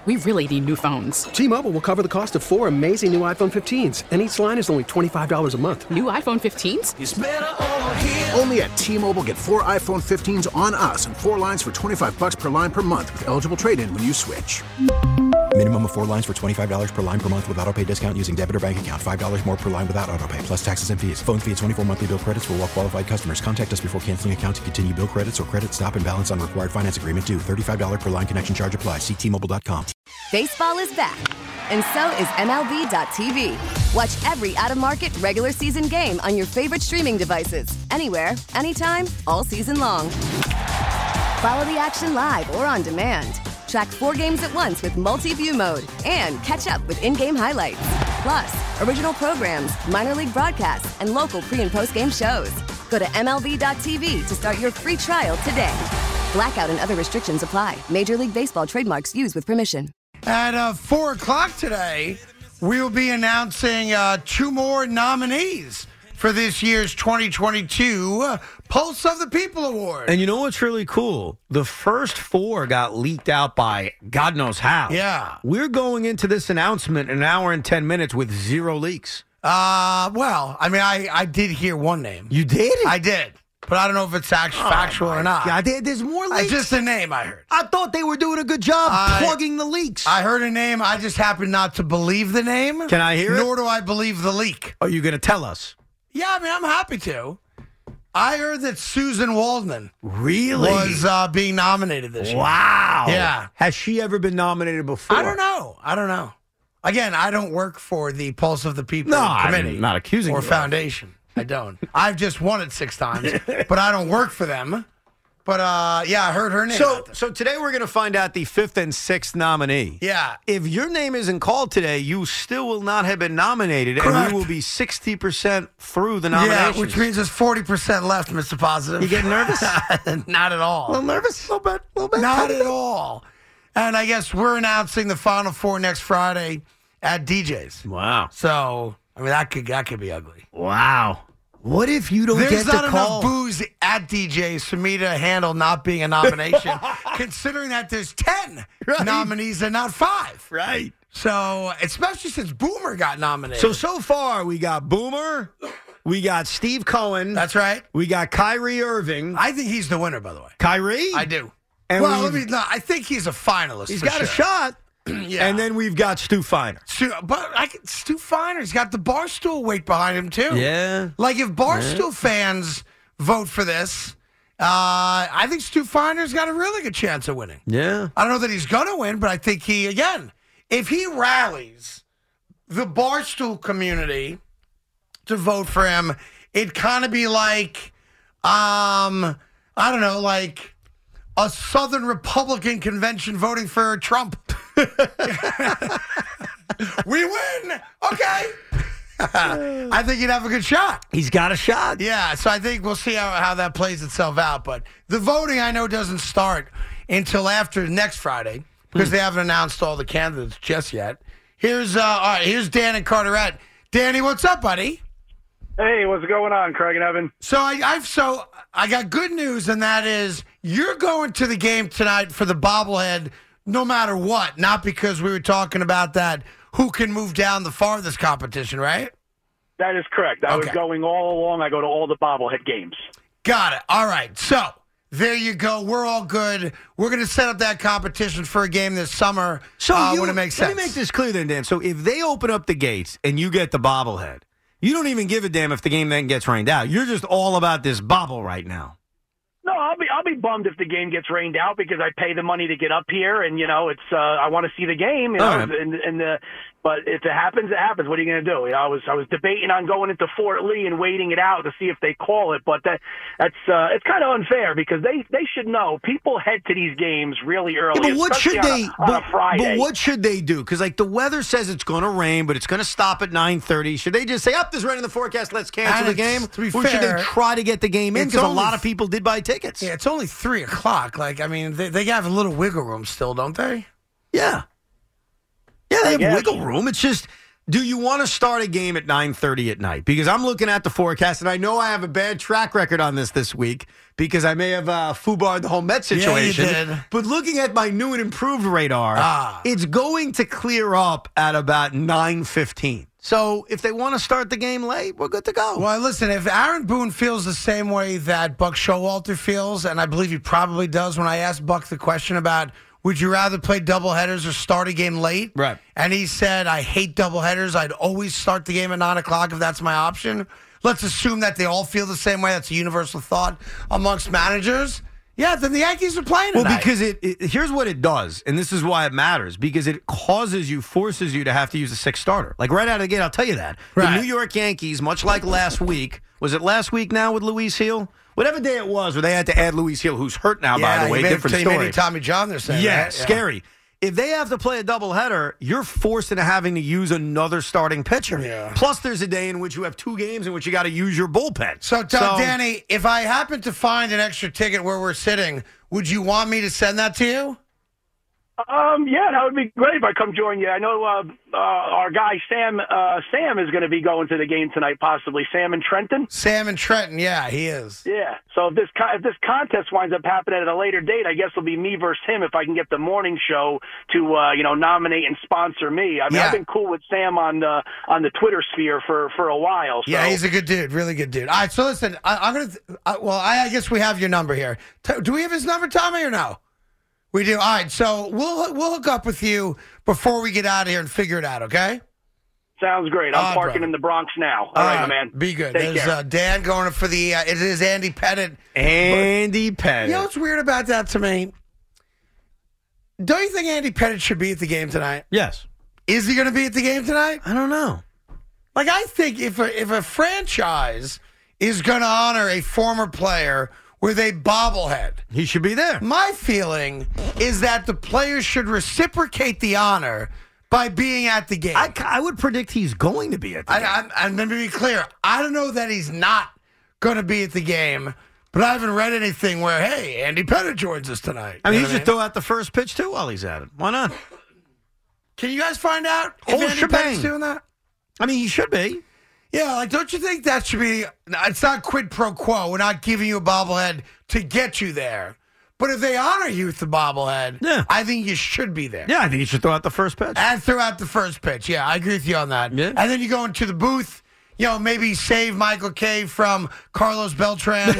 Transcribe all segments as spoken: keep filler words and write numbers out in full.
We really need new phones. T-Mobile will cover the cost of four amazing new iPhone fifteens, and each line is only twenty-five dollars a month. New iPhone fifteens? It's better over here. Only at T-Mobile, get four iPhone fifteens on us and four lines for twenty-five dollars per line per month with eligible trade-in when you switch. Minimum of four lines for twenty-five dollars per line per month with autopay discount using debit or bank account. five dollars more per line without autopay, plus taxes and fees. Phone fee at twenty-four monthly bill credits for well-qualified customers. Contact us before canceling account to continue bill credits or credit stop and balance on required finance agreement due. thirty-five dollars per line connection charge applies. See T Mobile dot com. Baseball is back, and so is M L B dot T V. Watch every out-of-market regular season game on your favorite streaming devices. Anywhere, anytime, all season long. Follow the action live or on demand. Track four games at once with multi-view mode and catch up with in-game highlights. Plus, original programs, minor league broadcasts, and local pre- and post-game shows. Go to M L B dot T V to start your free trial today. Blackout and other restrictions apply. Major League Baseball trademarks used with permission. At uh, four o'clock today, we'll be announcing uh, two more nominees for this year's twenty twenty-two uh, Pulse of the People Award. And you know what's really cool? The first four got leaked out by God knows how. Yeah. We're going into this announcement an hour and ten minutes with zero leaks. Uh, well, I mean, I, I did hear one name. You did? I did. But I don't know if it's actually Oh, factual or not. Yeah, there, there's more Uh, leaks. just a name I heard. I thought they were doing a good job I- plugging the leaks. I heard a name. I just happen not to believe the name. Can I hear it? Nor do I believe the leak. Are you going to tell us? Yeah, I mean, I'm happy to. I heard that Susan Waldman Really? was uh, being nominated this year. Wow. Yeah. Has she ever been nominated before? I don't know. I don't know. Again, I don't work for the Pulse of the People No, I'm Committee. not accusing or you of. foundation. I don't. I've just won it six times, but I don't work for them. But uh, yeah, I heard her name. So, out there. so today we're going to find out the fifth and sixth nominee. Yeah. If your name isn't called today, you still will not have been nominated, Correct. and you will be sixty percent through the nominations. Yeah, which means there's forty percent left, Mister Positive. You getting nervous? Not at all. A little nervous? A little bit. A little bit. Not at all. And I guess we're announcing the Final Four next Friday at D J's. Wow. So, I mean, that could that could be ugly. Wow. What if you don't There's get not the enough call? booze at D J's for me to handle not being a nomination, considering that there's ten Right. nominees and not five. Right. So, especially since Boomer got nominated. So, so far, we got Boomer, we got Steve Cohen. That's right. We got Kyrie Irving. I think he's the winner, by the way. Kyrie? I do. And well, let we've- me. No, I think he's a finalist. He's for got a sure. shot. Yeah. And then we've got Stu Feiner. Stu, but I can, Stu Feiner's got the Barstool weight behind him too. Yeah. Like if Barstool fans vote for this, uh, I think Stu Feiner's got a really good chance of winning. Yeah. I don't know that he's going to win, but I think he again, if he rallies the Barstool community to vote for him, it'd kind of be like, um, I don't know, like a Southern Republican convention voting for Trump. We win. Okay. I think he'd have a good shot. He's got a shot. Yeah, so I think we'll see how, how that plays itself out. But the voting, I know, doesn't start until after next Friday because they haven't announced all the candidates just yet. Here's uh, all right. Here's Dan and Carteret. Danny, what's up, buddy? Hey, what's going on, Craig and Evan? So I, I've so I got good news, and that is you're going to the game tonight for the bobblehead, no matter what. Not because we were talking about that who can move down the farthest competition, right? That is correct. I was Okay. going all along. I go to all the bobblehead games. Got it. All right. So there you go. We're all good. We're going to set up that competition for a game this summer So uh, you, when it makes let sense. me make this clear then, Dan. So if they open up the gates and you get the bobblehead, you don't even give a damn if the game then gets rained out. You're just all about this bobble right now. No, I'll be I'll be bummed if the game gets rained out because I pay the money to get up here, and you know it's uh, I want to see the game. You know, All right. and, and the but if it happens, it happens. What are you going to do? You know, I was I was debating on going into Fort Lee and waiting it out to see if they call it, but that that's uh, it's kind of unfair because they, they should know people head to these games really early. Yeah, but what especially should on they? a, on but, a Friday? but what should they do? Because like the weather says it's going to rain, but it's going to stop at nine thirty. Should they just say, "Up, there's rain in the forecast. Let's cancel And the it's- game"? to be or should fair, they try to get the game in? it's Because a only lot f- of people did buy tickets. Yeah, it's only three o'clock. Like, I mean, they, they have a little wiggle room still, don't they? Yeah. Yeah, they I have guess. wiggle room. It's just Do you want to start a game at nine thirty at night? Because I'm looking at the forecast, and I know I have a bad track record on this this week because I may have uh, foobarred the whole Met situation. Yeah, you did. But looking at my new and improved radar, Ah. it's going to clear up at about nine fifteen. So if they want to start the game late, we're good to go. Well, listen, if Aaron Boone feels the same way that Buck Showalter feels, and I believe he probably does when I asked Buck the question about would you rather play doubleheaders or start a game late? Right. And he said, I hate doubleheaders. I'd always start the game at nine o'clock if that's my option. Let's assume that they all feel the same way. That's a universal thought amongst managers. Yeah, then the Yankees are playing tonight. Well, because it, it here's what it does, and this is why it matters, because it causes you, forces you to have to use a sixth starter. Like right out of the gate, I'll tell you that. Right. The New York Yankees, much like last week, was it last week now with Luis Hill? Whatever day it was where they had to add Luis Hill, who's hurt now, yeah, by the way, he made, different he story. made Tommy John they're saying. Yeah, right? scary. If they have to play a doubleheader, you're forced into having to use another starting pitcher. Yeah. Plus, there's a day in which you have two games in which you got to use your bullpen. So, uh, Danny, if I happen to find an extra ticket where we're sitting, would you want me to send that to you? Um, yeah, that would be great if I come join you. I know uh, uh, our guy Sam uh, Sam is going to be going to the game tonight, possibly. Sam and Trenton. Sam and Trenton, yeah, he is. Yeah. So if this co- if this contest winds up happening at a later date, I guess it'll be me versus him if I can get the morning show to uh, you know nominate and sponsor me. I mean, Yeah. I've been cool with Sam on the on the Twitter sphere for, for a while. So. Yeah, he's a good dude, really good dude. All right, so listen, I, I'm gonna. Th- I, well, I, I guess we have your number here. T- do we have his number, Tommy, or no? We do. All right, so we'll we'll hook up with you before we get out of here and figure it out. Okay. Sounds great. I'm All right, parking brother. in the Bronx now. All right, my man. Be good. Take There's care. uh, Dan going for the. Uh, it is Andy Pettit. Andy Pettit. You know what's weird about that to me? Don't you think Andy Pettit should be at the game tonight? Yes. Is he going to be at the game tonight? I don't know. Like, I think if a, if a franchise is going to honor a former player with a bobblehead, He should be there. my feeling is that the players should reciprocate the honor by being at the game. I, I would predict he's going to be at the I, game. I, and let me be clear, I don't know that he's not going to be at the game, but I haven't read anything where, hey, Andy Pettit joins us tonight. I mean, You he know should what throw out the first pitch, too, while he's at it. Why not? Can you guys find out if Whole Andy shebang. Pettit's doing that? I mean, he should be. Yeah, like, don't you think that should be, it's not quid pro quo. We're not giving you a bobblehead to get you there. But if they honor you with the bobblehead, Yeah. I think you should be there. Yeah, I think he should throw out the first pitch. And throw out the first pitch. Yeah, I agree with you on that. Yeah. And then you go into the booth, you know, maybe save Michael Kay from Carlos Beltran,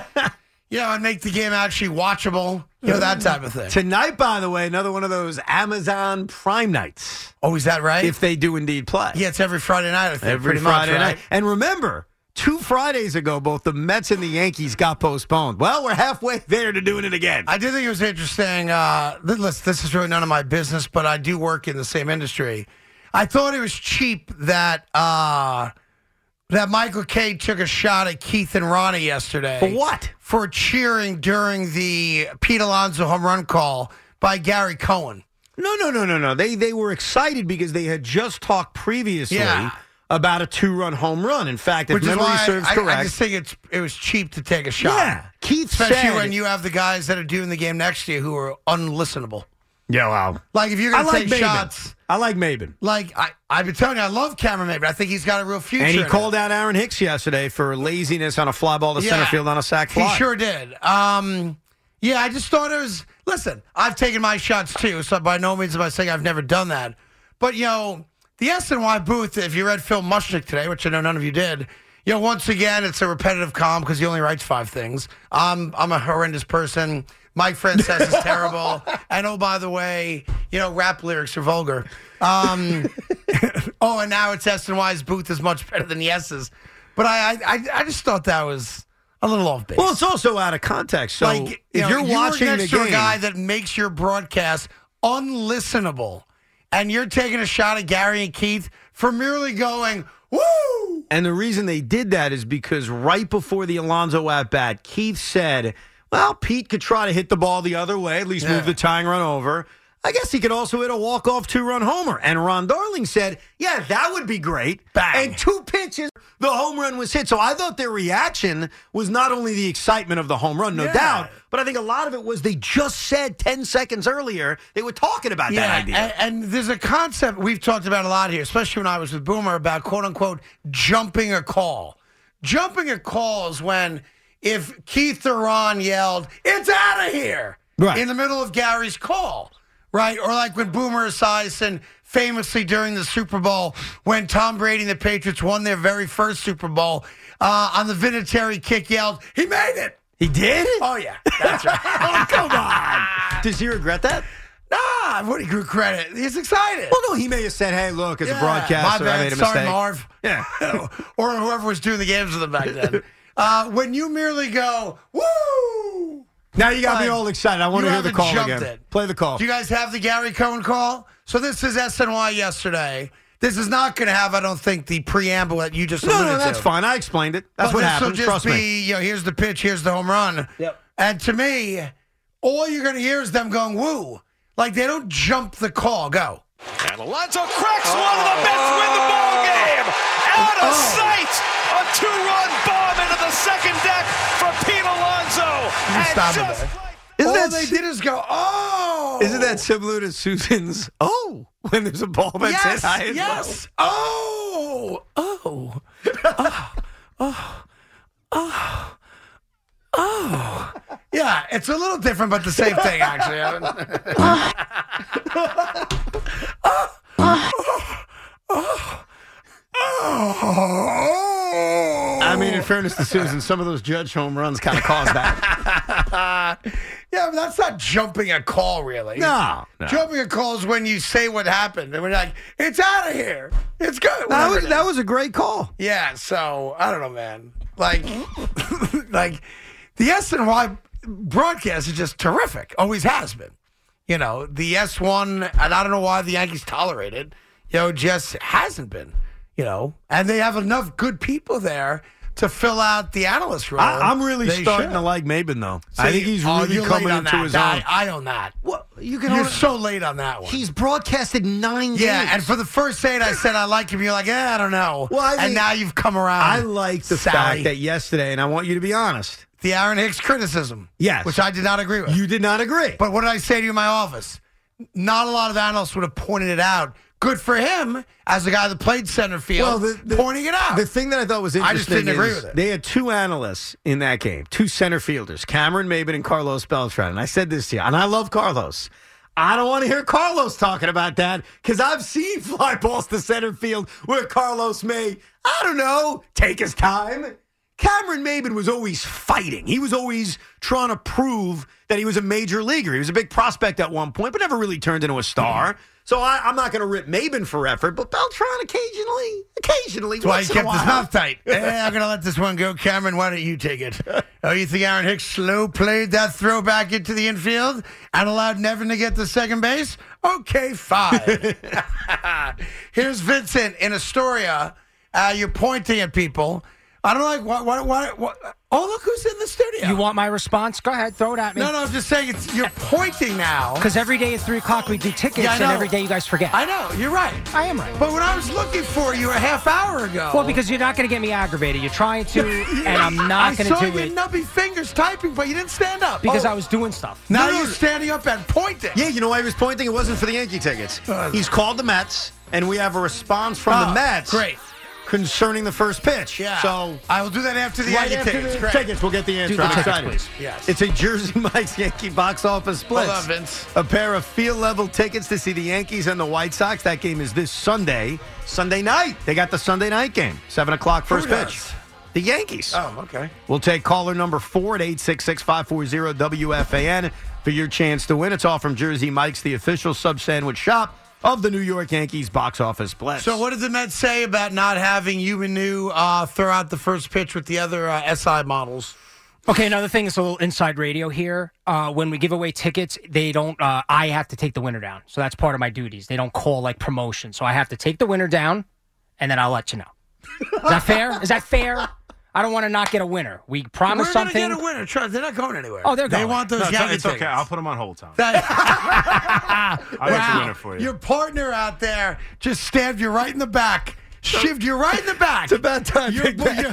you know, and make the game actually watchable, you know, that type of thing. Tonight, by the way, another one of those Amazon Prime nights, Oh, is that right? if they do indeed play. yeah, it's every Friday night, I think. Every pretty Friday much, right? night. And remember, two Fridays ago, both the Mets and the Yankees got postponed. Well, we're halfway there to doing it again. I did think it was interesting. Uh, th- listen, this is really none of my business, but I do work in the same industry. I thought it was cheap that uh, that Michael Kay took a shot at Keith and Ronnie yesterday. For what? For cheering during the Pete Alonso home run call by Gary Cohen. No, no, no, no, no. They they were excited because they had just talked previously Yeah. about a two-run home run. In fact, if Which is memory why serves I, correct, I just think it's it was cheap to take a shot. yeah, Keith Especially said, when you have the guys that are doing the game next to you who are unlistenable. yeah, wow. Like, if you're I going to like take Maben. shots... I like Maben. Like, I, I've been telling you, I love Cameron Maben. I think he's got a real future. And he in called it. out Aaron Hicks yesterday for laziness on a fly ball to center Yeah, field on a sac fly. He sure did. Um, yeah, I just thought it was. Listen, I've taken my shots too, so by no means am I saying I've never done that. But you know, the S N Y booth. If you read Phil Mushnick today, which I know none of you did, you know, once again, it's a repetitive column because he only writes five things. Um, I'm a horrendous person. Mike Frances is terrible. And oh, by the way, you know, rap lyrics are vulgar. Um, oh, and now it's S N Y's booth is much better than Yes's. But I, I, I just thought that was a little off base. Well, it's also out of context. So like, you if know, you're you watching work the next to game, a guy that makes your broadcast unlistenable, and you're taking a shot at Gary and Keith for merely going, woo! and the reason they did that is because right before the Alonso at bat, Keith said, well, Pete could try to hit the ball the other way, at least Yeah. move the tying run over. I guess he could also hit a walk-off two-run homer. And Ron Darling said, yeah, that would be great. Bang. And two pitches, the home run was hit. So I thought their reaction was not only the excitement of the home run, no Yeah. doubt, but I think a lot of it was they just said ten seconds earlier they were talking about Yeah, that idea. and, and there's a concept we've talked about a lot here, especially when I was with Boomer, about quote-unquote jumping a call. Jumping a call is when if Keith or Ron yelled, it's out of here, Right. in the middle of Gary's call. Right, or like when Boomer Esiason famously during the Super Bowl, when Tom Brady and the Patriots won their very first Super Bowl, uh, on the Vinatieri kick yelled, he made it. He did? Oh, yeah, that's right. Oh, come on. Does he regret that? Nah, what do you credit? He's excited. Well, no, he may have said, hey, look, as Yeah, a broadcaster, my bad. I made a Sorry, mistake. Marv. Yeah. Or whoever was doing the games with him back then. Uh, when you merely go, woo! Now you got me Like, all excited. I want you to hear the haven't call jumped again. it. Play the call. Do you guys have the Gary Cohen call? So this is S N Y yesterday. This is not going to have, I don't think, the preamble that you just no, alluded no, that's to. fine. I explained it. That's But what this happens. will just Trust be, me. you know, here's the pitch, here's the home run. Yep. And to me, all you're going to hear is them going, woo. Like, they don't jump the call. Go. And Alonso cracks one, and the Mets win the ball game. Out of Oh. sight, a two-run bomb into the second deck for Pete Alonso. And stop it just there. like Isn't all that they s- did is go, oh. Isn't that similar to Susan's, oh, when there's a ball that's Yes, hit high as yes. Oh, oh, oh, oh, oh, oh. Yeah, it's a little different, but the same thing, actually. Evan. I mean, in fairness to Susan, some of those Judge home runs kind of caused that. Yeah, but that's not jumping a call, really. No, no. Jumping a call is when you say what happened. And we're like, it's out of here. It's good. That Whatever was, it that is. was a great call. Yeah, so, I don't know, man. Like, like the S N Y broadcast is just terrific. Always has been. You know, the S one, and I don't know why the Yankees tolerate it, you know, just hasn't been, you know. And they have enough good people there to fill out the analyst role. I, I'm really They starting should. to like Maben, though. See, I think he's oh, really you're coming late on into that. his I, own. I own that. Well, you can You're only- so late on that one. He's broadcasted nine games. Yeah, and for the first eight, I said I like him. You're like, eh, I don't know. Well, I and think- now you've come around. I like the Sally. fact that yesterday, and I want you to be honest, the Aaron Hicks criticism. Yes. Which I did not agree with. you did not agree. But what did I say to you in my office? Not a lot of analysts would have pointed it out. Good for him as a guy that played center field, Well, the- the- pointing it out. The thing that I thought was I interesting just didn't agree is with it. they had two analysts in that game, two center fielders, Cameron Maben and Carlos Beltran. And I said this to you, and I love Carlos. I don't want to hear Carlos talking about that because I've seen fly balls to center field where Carlos may, I don't know, take his time. Cameron Maben was always fighting. He was always trying to prove that he was a major leaguer. He was a big prospect at one point, but never really turned into a star. So I, I'm not going to rip Maben for effort, but Beltran occasionally, occasionally, That's why he once in a kept his while. mouth tight. Eh, I'm going to let this one go. Cameron, why don't you take it? Oh, you think Aaron Hicks slow played that throw back into the infield and allowed Nevin to get to second base? Okay, fine. Here's Vincent in Astoria. Uh, you're pointing at people. I don't like what, what, what, what. Oh, look who's in the studio. You want my response? Go ahead, throw it at me. No, no, I'm just saying it's, you're pointing now. Because every day at three o'clock we do tickets, Yeah, I and know. every day you guys forget. I know, you're right. I am right. But when I was looking for you a half hour ago. Well, because you're not going to get me aggravated. You're trying to, and I'm I not going to saw do your it nubby fingers typing, but you didn't stand up. because Oh, I was doing stuff. Now No, no, you're no. standing up and pointing. Yeah, you know why he was pointing? It wasn't for the Yankee tickets. Uh, He's called the Mets, and we have a response from Oh, the Mets great. concerning the first pitch. Yeah. So I will do that after the right Yankee after tickets. the Great. tickets, we'll get the answer. the I'm tickets, excited. please. Yes. It's a Jersey Mike's Yankee box office split. Hold on, Vince. A pair of field-level tickets to see the Yankees and the White Sox. That game is this Sunday, Sunday night. They got the Sunday night game, seven o'clock first Who pitch. does? The Yankees. Oh, okay. We'll take caller number four at eight six six, five four zero, W F A N for your chance to win. It's all from Jersey Mike's, the official sub-sandwich shop of the New York Yankees box office blitz. So what did the Mets say about not having Umanu uh, throw out the first pitch with the other uh, S I models? Okay, another thing is a little inside radio here. Uh, when we give away tickets, they don't. Uh, I have to take the winner down, so that's part of my duties. They don't call like promotion, so I have to take the winner down, and then I'll let you know. Is that fair? Is that fair? I don't want to not get a winner. We We're promised going to something. get a winner. Trust, they're not going anywhere. Oh, they're They going. want those No, it's, Yankee it's okay. tickets. I'll put them on hold, Tom. That- I'll get the winner for you. Your partner out there just stabbed you right in the back, shivved you right in the back. It's about time. Your, Big bu- Ben. your,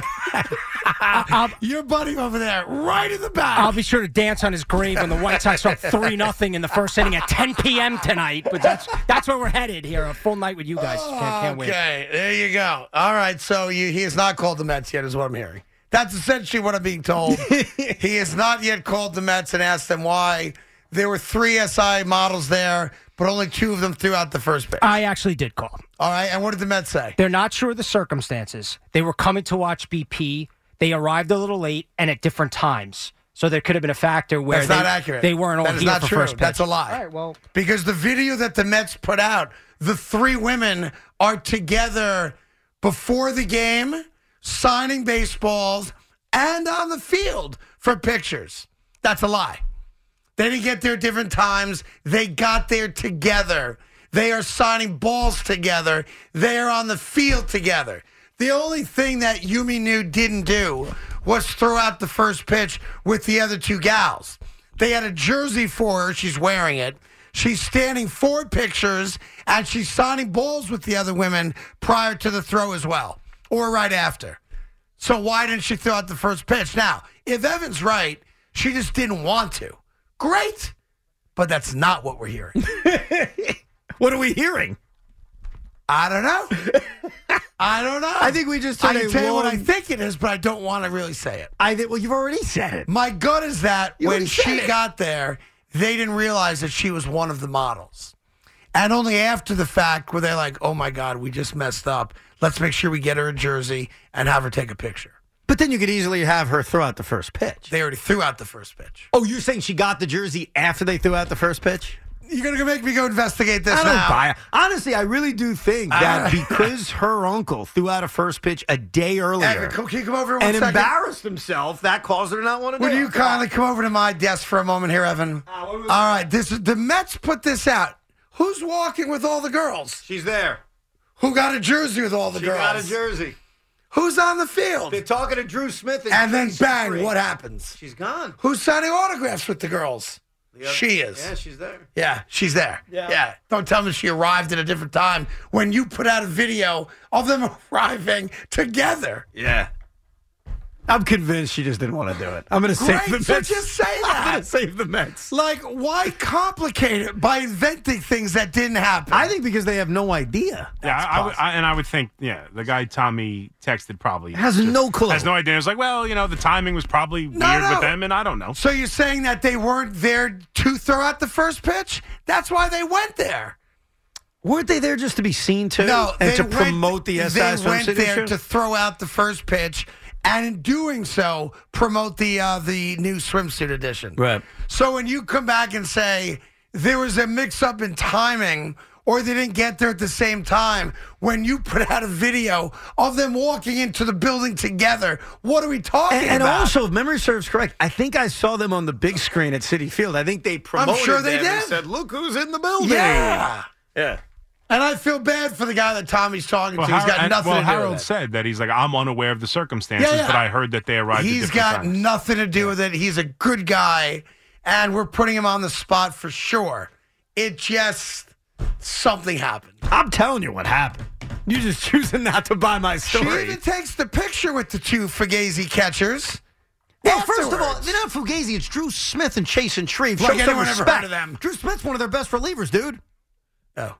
your buddy over there, right in the back. I'll be sure to dance on his grave when the White Sox are up three nothing in the first inning at ten p.m. tonight. But that's that's where we're headed here. A full night with you guys. Can't, can't wait. Okay, there you go. All right, so you, he has not called the Mets yet, is what I'm hearing. That's essentially what I'm being told. He has not yet called the Mets and asked them why. There were three S I models there, but only two of them threw out the first pitch. I actually did call. All right, and what did the Mets say? They're not sure of the circumstances. They were coming to watch B P. They arrived a little late and at different times. So there could have been a factor where That's they, not accurate. they weren't all That is here not for true. first pitch. That's a lie. All right, well, Because the video that the Mets put out, the three women are together before the game, signing baseballs, and on the field for pictures. That's a lie. They didn't get there at different times. They got there together. They are signing balls together. They are on the field together. The only thing that Yumi Nu didn't do was throw out the first pitch with the other two gals. They had a jersey for her. She's wearing it. She's standing for pictures, and she's signing balls with the other women prior to the throw as well, or right after. So why didn't she throw out the first pitch? Now, if Evan's right, she just didn't want to. Great. But that's not what we're hearing. What are we hearing? I don't know. I don't know. I think we just I took can a tell you what I long- think it is, but I don't want to really say it. I think. Well, you've already said it. My gut is that You when already said she it. got there, they didn't realize that she was one of the models. And only after the fact were they like, oh my God, we just messed up. Let's make sure we get her a jersey and have her take a picture. But then you could easily have her throw out the first pitch. They already threw out the first pitch. Oh, you're saying she got the jersey after they threw out the first pitch? You're going to make me go investigate this I don't now. buy it. Honestly, I really do think that Uh, because her uncle threw out a first pitch a day earlier Evan, come- can you come over here one and second? embarrassed himself, that caused her to not want to Would do you it. kindly come over to my desk for a moment here, Evan? Uh, what was All right, this is the Mets put this out. Who's walking with all the girls? She's there. Who got a jersey with all the She girls? got a jersey. Who's on the field? They're talking to Drew Smith. And, And then Jason bang, Free. what happens? She's gone. Who's signing autographs with the girls? The other- She is. Yeah, she's there. Yeah, she's there. Yeah. Don't tell me she arrived at a different time when you put out a video of them arriving together. Yeah. I'm convinced she just didn't want to do it. I'm going to save the Great, so Mets. just say I'm that. going to save the Mets. Like, why complicate it by inventing things that didn't happen? I think because they have no idea. Yeah, I, I would, I, and I would think, yeah, the guy Tommy texted probably Has just no clue. Has no idea. It was like, well, you know, the timing was probably No, weird no. with them, and I don't know. So you're saying that they weren't there to throw out the first pitch? That's why they went there. Weren't they there just to be seen too? No, and they to went- promote the S I They Swim went City there show? to throw out the first pitch, and in doing so, promote the uh, the new swimsuit edition. Right. So when you come back and say there was a mix-up in timing, or they didn't get there at the same time, when you put out a video of them walking into the building together, what are we talking And, and about? also, if memory serves correct, I think I saw them on the big screen at Citi Field. I think they promoted sure they them and did. said, "Look who's in the building." yeah. Yeah. And I feel bad for the guy that Tommy's talking Well, to. He's got Har- and- nothing well to do Harold with it. said that he's like, I'm unaware of the circumstances, Yeah, yeah. but I heard that they arrived at He's different got times. nothing to do with it. He's a good guy, and we're putting him on the spot for sure. It just, something happened. I'm telling you what happened. You're just choosing not to buy my She story. even takes the picture with the two Fugazi catchers. Well, first of all, afterwards. they're not Fugazi. It's Drew Smith and Chase and Shreve. Like Show some anyone ever respect. heard of them. Drew Smith's one of their best relievers, dude. Oh.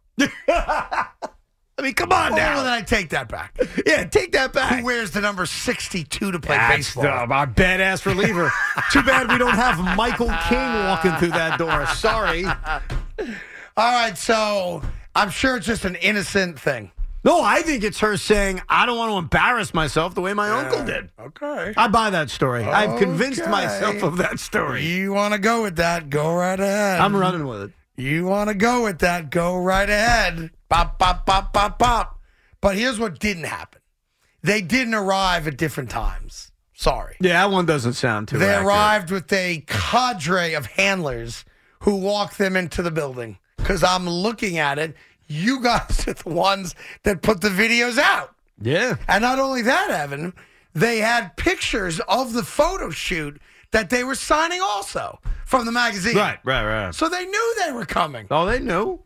I mean, come on Oh, now. well, then I take that back. Yeah, take that back. Who wears the number sixty-two to play That's baseball? the, our badass reliever. Too bad we don't have Michael King walking through that door. Sorry. All right, so I'm sure it's just an innocent thing. No, I think it's her saying, I don't want to embarrass myself the way my uncle did. Okay. I buy that story. I've convinced Okay. myself of that story. You want to go with that? Go right ahead. I'm running with it. You want to go with that? Go right ahead. Pop, pop, pop, pop, pop. But here's what didn't happen. They didn't arrive at different times. Sorry. Yeah, that one doesn't sound too They accurate. arrived with a cadre of handlers who walked them into the building. Because I'm looking at it. You guys are the ones that put the videos out. Yeah. And not only that, Evan, they had pictures of the photo shoot that they were signing also from the magazine. Right, right, right. So they knew they were coming. Oh, they knew.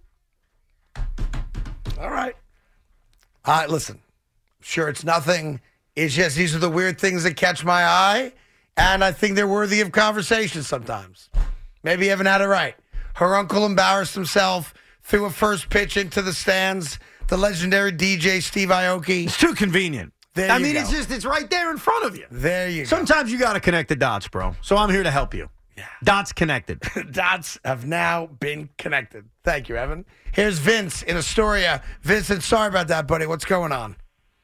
All right. All right, listen. Sure, it's nothing. It's just these are the weird things that catch my eye, and I think they're worthy of conversation sometimes. Maybe you haven't had it right. Her uncle embarrassed himself, threw a first pitch into the stands. The legendary D J Steve Aoki. It's too convenient. There I you mean, go. it's just, it's right there in front of you. There you go. Sometimes you got to connect the dots, bro. So I'm here to help you. Yeah. Dots connected. Dots have now been connected. Thank you, Evan. Here's Vince in Astoria. Vincent, sorry about that, buddy. What's going on?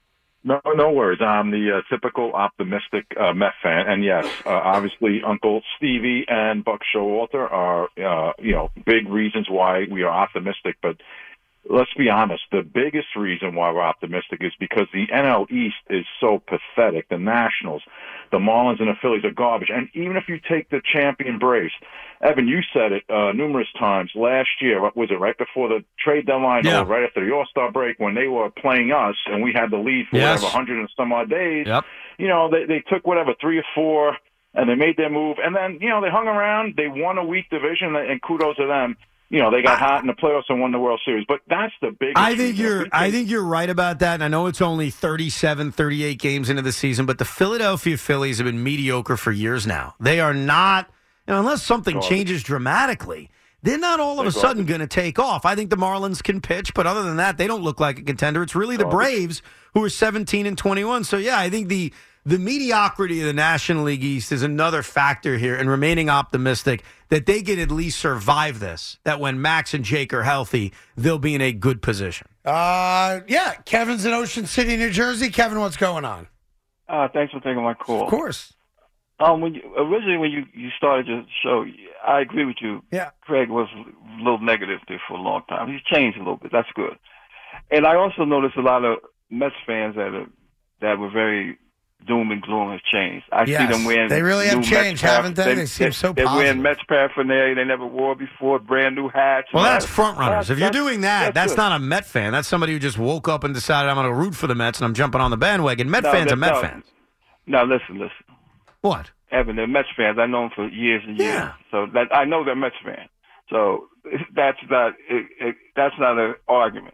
No, no worries. I'm the uh, typical optimistic uh, Met fan, and yes, uh, obviously Uncle Stevie and Buck Showalter are, uh, you know, big reasons why we are optimistic. But let's be honest, the biggest reason why we're optimistic is because the N L East is so pathetic. The Nationals, the Marlins, and the Phillies are garbage. And even if you take the champion Braves, Evan, you said it uh, numerous times last year. What was it, right before the trade deadline Yeah. or right after the All-Star break when they were playing us and we had the lead for Yes. whatever, one hundred and some odd days? Yep. You know, they, they took whatever, three or four, and they made their move. And then, you know, they hung around. They won a weak division, and kudos to them. You know, they got hot in the playoffs and won the World Series. But that's the biggest. I think reason. you're I think you're right about that. And I know it's only thirty-seven, thirty-eight games into the season, but the Philadelphia Phillies have been mediocre for years now. They are not, you know, unless something Garbage. changes dramatically, they're not all of They're a sudden going to take off. I think the Marlins can pitch, but other than that, they don't look like a contender. It's really the Garbage. Braves who are seventeen and twenty-one. So yeah, I think the the mediocrity of the National League East is another factor here, and remaining optimistic that they can at least survive this, that when Max and Jake are healthy, they'll be in a good position. Uh, yeah, Kevin's in Ocean City, New Jersey. Kevin, what's going on? Uh, thanks for taking my call. Of course. Um, when you, originally when you, you started your show, I agree with you. Yeah. Craig was a little negative there for a long time. He's changed a little bit. That's good. And I also noticed a lot of Mets fans that are, that were very doom and gloom have changed. I Yes, see them wearing they really have new changed, Mets haven't they? They seem so They're positive. wearing Mets paraphernalia they never wore before, brand new hats. Well, that's That's- front runners. that's- If you're that's- doing that, that's, that's good. not a Met fan. That's somebody who just woke up and decided I'm going to root for the Mets and I'm jumping on the bandwagon. Met No, fans that- are Met no. fans. Now listen, listen. What? Evan, they're Mets fans. I know them for years and years. Yeah. So that I know they're Mets fans. So that's not it, it, that's not an argument.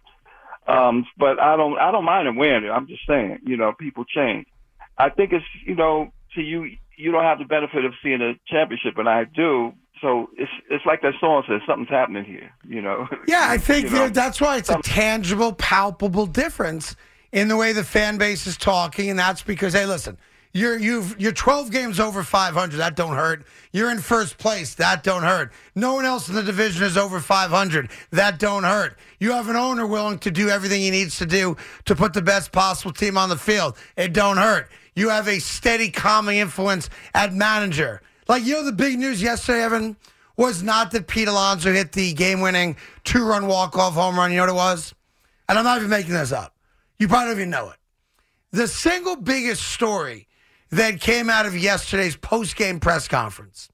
Um, but I don't I don't mind them wearing it. I'm just saying, you know, people change. I think it's you know, see you you don't have the benefit of seeing a championship, and I do. So it's it's like that song says, something's happening here. You know. Yeah, I think You know, there- that's why it's a tangible, palpable difference in the way the fan base is talking, and that's because, hey, listen, you're you've you're twelve games over five hundred. That don't hurt. You're in first place. That don't hurt. No one else in the division is over five hundred. That don't hurt. You have an owner willing to do everything he needs to do to put the best possible team on the field. It don't hurt. You have a steady, calming influence at manager. Like, you know, the big news yesterday, Evan, was not that Pete Alonso hit the game-winning two-run walk-off home run. You know what it was? And I'm not even making this up. You probably don't even know it. The single biggest story that came out of yesterday's post-game press conference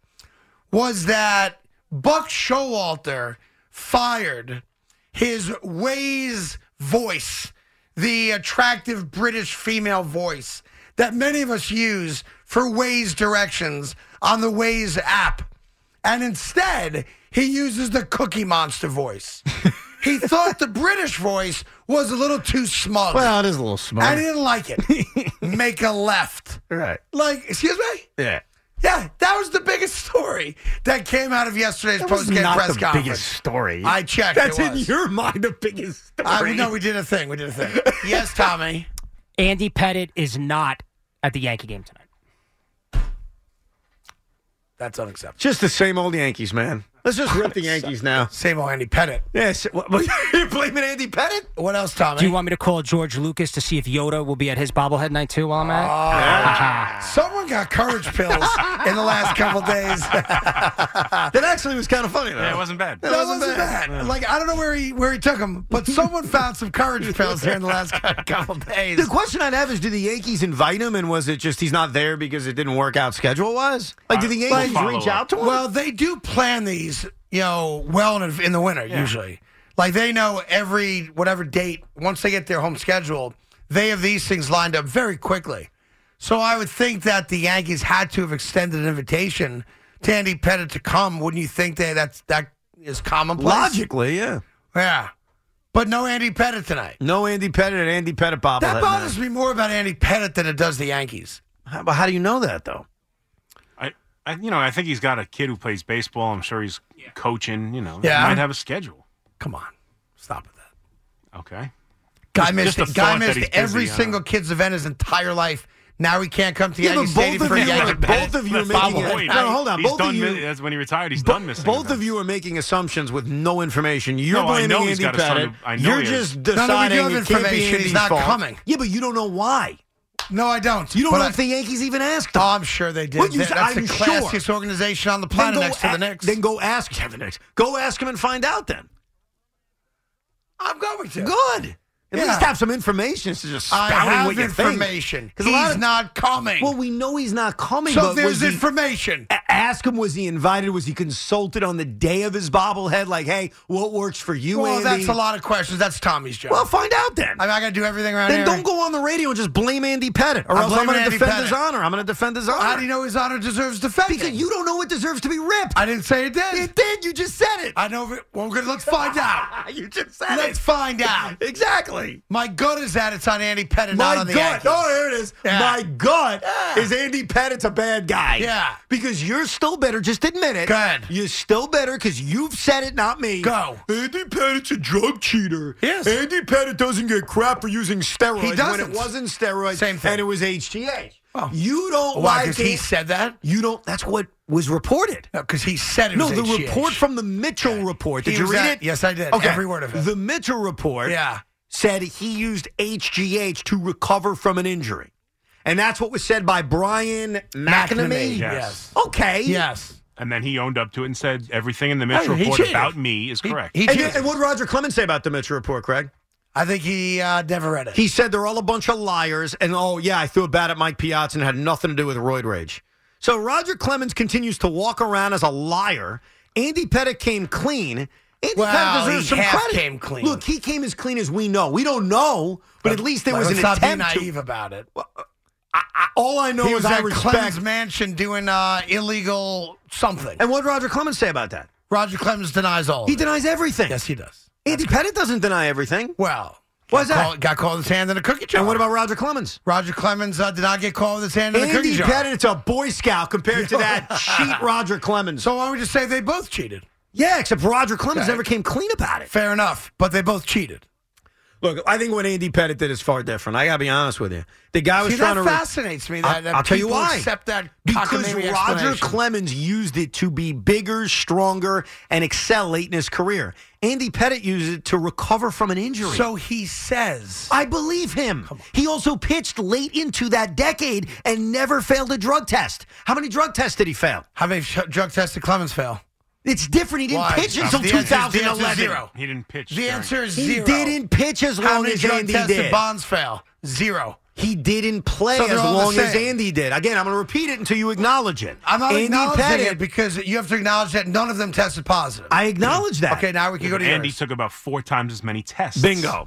was that Buck Showalter fired his Waze voice, the attractive British female voice that many of us use for Waze directions on the Waze app. And instead, he uses the Cookie Monster voice. He thought the British voice was a little too smug. Well, it is a little smug. I didn't like it. Make a left. Right. Like, excuse me? Yeah. Yeah, that was the biggest story that came out of yesterday's That was post-game not press the conference. biggest story. I checked. That's it in was. your mind the biggest story. I, no, we did a thing. We did a thing. Yes, Tommy. Andy Pettit is not at the Yankee game tonight. That's unacceptable. Just the same old Yankees, man. Let's just rip the Yankees now. Same old Andy Pettit. Yes. What, what, you're blaming Andy Pettit? What else, Tommy? Do you want me to call George Lucas to see if Yoda will be at his bobblehead night too while I'm at it? Someone got courage pills in the last couple days. That actually was kind of funny, though. Yeah, it wasn't bad. That wasn't bad. Like, I don't know where he where he took them, but someone found some courage pills here in the last couple days. The question I'd have is, did the Yankees invite him, and was it just he's not there because it didn't work out schedule-wise? Like, did the Yankees follow reach up. out to him? Well, they do plan these, you know, well in, in the winter, usually. Like, they know every, whatever date, once they get their home schedule, they have these things lined up very quickly. So I would think that the Yankees had to have extended an invitation to Andy Pettitte to come. Wouldn't you think that that's, that is commonplace? Logically, yeah. Yeah. But no Andy Pettitte tonight. No Andy Pettitte and Andy Pettitte bobblehead. That bothers me more about Andy Pettitte than it does the Yankees. How, how do you know that, though? I, I, you know, I think he's got a kid who plays baseball. I'm sure he's coaching. You know, Yeah. he might have a schedule. Come on. Stop with that. Okay. Guy Just- missed, just a guy thought that missed he's every busy, uh, single kid's event his entire life. Now he can't come to Yeah, Yankee but both Stadium of for a you Yankee are- Pettitte. both of you are Bob making a- Hoyt. No, hold on. He's Both done of you- mi- that's when he retired. He's Bo- done missing. Both events. of you are making assumptions with no information. You're No, I blaming know he's Andy got a son Pettitte. of- I know You're he just is. No, no, we deciding do have it can't be information. Andy's He's not fault. coming. Yeah, but you don't know why. No, I don't. You don't But know I- if the Yankees even asked him. Oh, I'm sure they did. Well, you- That's I'm the sure. classiest organization on the Then planet go next to a- the Knicks. Then go ask yeah, the Knicks. Go ask him and find out then. I'm going to. Good. At Yeah. least have some information instead of just I spouting have what you information. think. 'Cause He's a lot of- not coming. Well, we know he's not coming. So but there's was he- information. A- Ask him, was he invited? Was he consulted on the day of his bobblehead? Like, hey, what works for you, Well, Andy? that's a lot of questions. That's Tommy's job. Well, find out then. I'm not going to do everything around Then here. don't go on the radio and just blame Andy Pettitte, or I'm else I'm blaming going to Andy defend his Pettitte. honor. I'm going to defend his honor. How do you know his honor deserves defending? Because you don't know what deserves to be ripped. I didn't say it did. It did. You just said it. I know. It, well, good. Let's find out. you just said Let's it. find out. Exactly. My gut is that it's on Andy Pettitte, My not on the gut. Yankees. Oh, here it is. Yeah. My gut Yeah. is Andy Pettitte's a bad guy. Yeah. Because you're still better. Just admit it. Good. You're still better because you've said it, not me. Go. Andy Pettitte's a drug cheater. Yes. Andy Pettitte doesn't get crap for using steroids He when doesn't. it wasn't steroids. Same thing. And it was H G H. Oh. You don't Why? like Because he it. said that? You don't. That's what was reported. No, because he said it No, was the H G H. report from the Mitchell report. Did He you was read at- it? Yes, I did. Okay. Every word of it. The Mitchell report Yeah. said he used H G H to recover from an injury. And that's what was said by Brian McNamee. McNamee, Yes. Okay. Yes. And then he owned up to it and said everything in the Mitchell Hey, he report cheated. about me is correct. He And, cheated. and what did Roger Clemens say about the Mitchell report, Craig? I think he uh, never read it. He said they're all a bunch of liars, and oh, yeah, I threw a bat at Mike Piazza and had nothing to do with roid rage. So Roger Clemens continues to walk around as a liar. Andy Pettitte came clean. Andy Well, Pettitte deserves he some half credit. came clean. Look, he came as clean as we know. We don't know, but, at least there was Let's an not attempt be to. naive about it. I, I, all I know He is was I at respect. Clemens Mansion doing uh, illegal something. And what did Roger Clemens say about that? Roger Clemens denies all. He of it. denies everything. Yes, he does. Andy Pettitte doesn't deny everything. Well, Why's got that? Called, got called his hand in a cookie jar. And what about Roger Clemens? Roger Clemens? Uh, did not get called with his hand in a cookie Andy jar. Pettitte's a Boy Scout compared to that cheat Roger Clemens. So why don't we just say they both cheated? Yeah, except Roger Clemens Okay. never came clean about it. Fair enough, but they both cheated. Look, I think what Andy Pettitte did is far different. I got to be honest with you. The guy was See, trying that to. re- fascinates me. That, I'll, that I'll tell you people why. Accept that Because cockamamie Roger explanation. Clemens used it to be bigger, stronger, and excel late in his career. Andy Pettitte used it to recover from an injury. So he says. I believe him. He also pitched late into that decade and never failed a drug test. How many drug tests did he fail? How many sh- drug tests did Clemens fail? It's different. He didn't Why? pitch Um, until the answer is- the answer is two thousand eleven. zero. He didn't pitch. The during- answer is He zero. didn't pitch as How long many as drug Andy tests did. did Bonds fail? Zero. He didn't play So they're as all the long as same. Andy did. Again, I'm going to repeat it until you acknowledge it. I'm not Andy acknowledging Pettitte, it because you have to acknowledge that none of them tested positive. I acknowledge that. Okay, now we can go to Andy yours. took about four times as many tests. Bingo.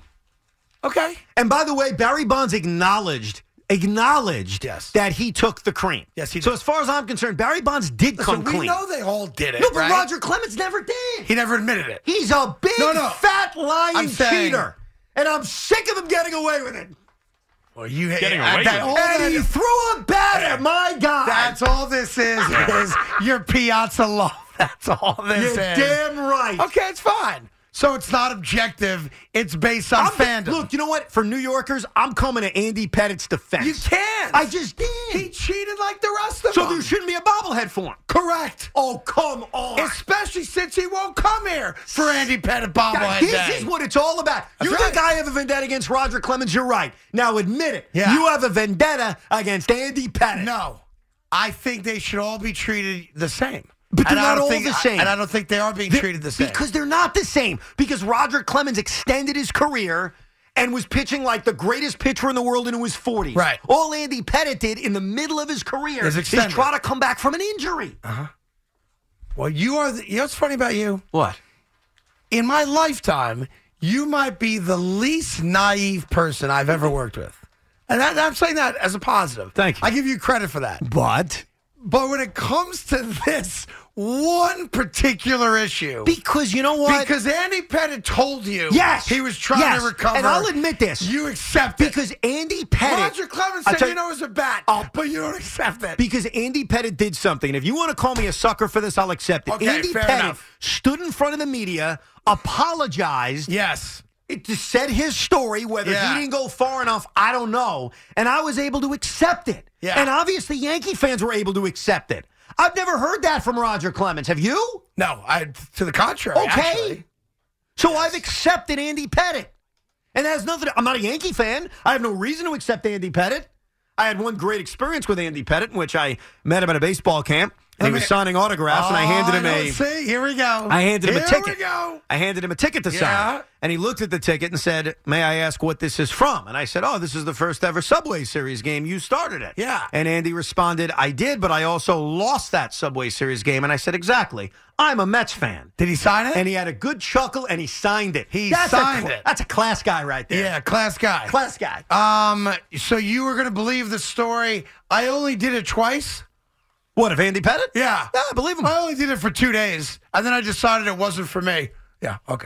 Okay. And by the way, Barry Bonds acknowledged acknowledged Yes. that he took the cream. Yes, he So did. as far as I'm concerned, Barry Bonds did So come we clean. know they all did it, no, but right? Roger Clemens never did. He never admitted it. He's a big, No, no. fat, lying I'm saying- cheater. And I'm sick of him getting away with it. Well, you Getting uh, away that- with it. all And that- he threw a bat at my guy. That's all this is, is your Piazza love. That's all this You're is. damn right. Okay, it's fine. So it's not objective. It's based on I'm- fandom. Look, you know what? For New Yorkers, I'm coming to Andy Pettitte's defense. You can't. I just did. He cheated like the rest of so them. there shouldn't be a bobblehead for him. Correct. Oh, come on. Especially since he won't come here for Andy Pettitte bobblehead This day. is what it's all about. That's you right. think I have a vendetta against Roger Clemens? You're right. Now admit it. Yeah. You have a vendetta against Andy Pettitte. No. I think they should all be treated the same. But they're And I not don't all think- the same. And I don't think they are being They're- treated the same. Because they're not the same. Because Roger Clemens extended his career and was pitching like the greatest pitcher in the world into his forties. Right. All Andy Pettitte did in the middle of his career Is is extend try it. to come back from an injury. Uh-huh. Well, you are the, you know what's funny about you? What? In my lifetime, you might be the least naive person I've ever worked with. And that, I'm saying that as a positive. Thank you. I give you credit for that. But But when it comes to this one particular issue. Because you know what? Because Andy Pettitte told you yes, he was trying yes. to recover. And I'll admit this. You accept it. Because Andy Pettitte. Roger Clemens said, you know, it was a bat, oh, but you don't accept it. Because Andy Pettitte did something. And if you want to call me a sucker for this, I'll accept it. Okay, Andy fair Pettitte enough. stood in front of the media, apologized. Yes. It just said his story. Whether Yeah. he didn't go far enough, I don't know. And I was able to accept it. Yeah. And obviously, Yankee fans were able to accept it. I've never heard that from Roger Clemens. Have you? No, I, to the contrary. Okay. Actually. So yes. I've accepted Andy Pettitte. And that has nothing to, I'm not a Yankee fan. I have no reason to accept Andy Pettitte. I had one great experience with Andy Pettitte in which I met him at a baseball camp. And he was signing autographs, and I handed him a. See, here we go. I handed him here a ticket. Here we go. I handed him a ticket to Yeah. sign, and he looked at the ticket and said, "May I ask what this is from?" And I said, "Oh, this is the first ever Subway Series game. You started it." Yeah. And Andy responded, "I did, but I also lost that Subway Series game." And I said, "Exactly. I'm a Mets fan." Did he sign it? And he had a good chuckle, and he signed it. He that's signed a, it. That's a class guy right there. Yeah, class guy. Class guy. Um. So you were going to believe the story? I only did it twice. What, of Andy Pettitte? Yeah. Yeah, I believe him. I only did it for two days, and then I decided it wasn't for me. Yeah, okay.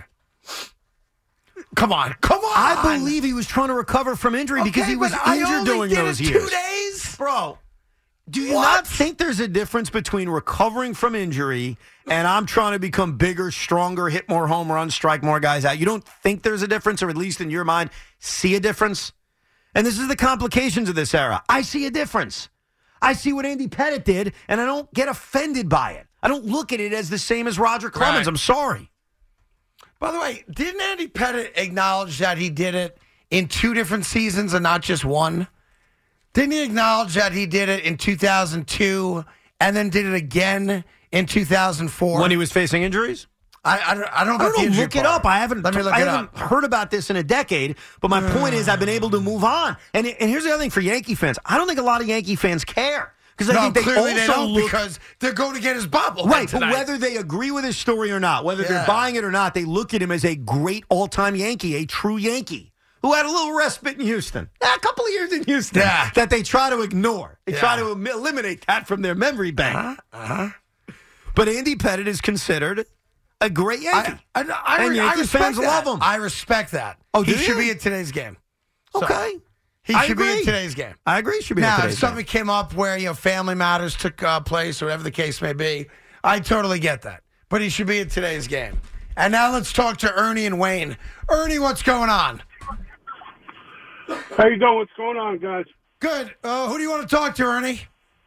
Come on, come on. I believe he was trying to recover from injury Okay, because he was but I injured only during did those it years. two days? Bro, do you What? not think there's a difference between recovering from injury and I'm trying to become bigger, stronger, hit more home runs, strike more guys out? You don't think there's a difference, or at least in your mind, see a difference? And this is the complications of this era. I see a difference. I see what Andy Pettitte did, and I don't get offended by it. I don't look at it as the same as Roger Clemens. Right. I'm sorry. By the way, didn't Andy Pettitte acknowledge that he did it in two different seasons and not just one? Didn't he acknowledge that he did it in two thousand two and then did it again in two thousand four? When he was facing injuries? I, I, don't, I don't know. I don't know. Look it up. I haven't. Let me look I it haven't up. heard about this in a decade. But my point is, I've been able to move on. And and here's the other thing for Yankee fans. I don't think a lot of Yankee fans care because I No, think they clearly also they don't look, because they're going to get his bobble. right. tonight. But whether they agree with his story or not, whether Yeah. they're buying it or not, they look at him as a great all-time Yankee, a true Yankee who had a little respite in Houston, a couple of years in Houston, Yeah. that they try to ignore. They Yeah. try to em- eliminate that from their memory bank. Uh-huh. Uh-huh. But Andy Pettitte is considered a great Yankee. I, I, I, And I Yankee respect fans that. love him. I respect that. Oh, he do should you? be in today's game. So, Okay. he I should be agree. in today's game. I agree. Should be Now, in if today's something game. came up where, you know, family matters took uh, place or whatever the case may be, I totally get that. But he should be in today's game. And now let's talk to Ernie and Wayne. Ernie, what's going on? How you doing? What's going on, guys? Good. Uh, who do you want to talk to, Ernie?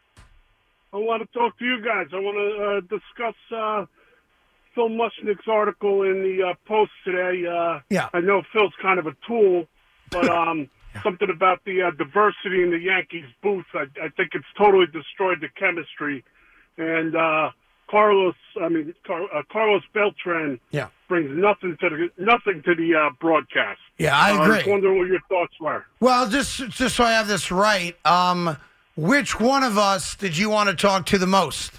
I want to talk to you guys. I want to uh, discuss uh, Phil Mushnick's article in the uh, Post today. Uh, Yeah. I know Phil's kind of a tool, but um, yeah. something about the uh, diversity in the Yankees booth. I, I think it's totally destroyed the chemistry. And uh, Carlos, I mean Car- uh, Carlos Beltran, Yeah. brings nothing to the nothing to the uh, broadcast. Yeah, I Uh, I agree. was wondering what your thoughts were. Well, just just so I have this right, um, which one of us did you want to talk to the most?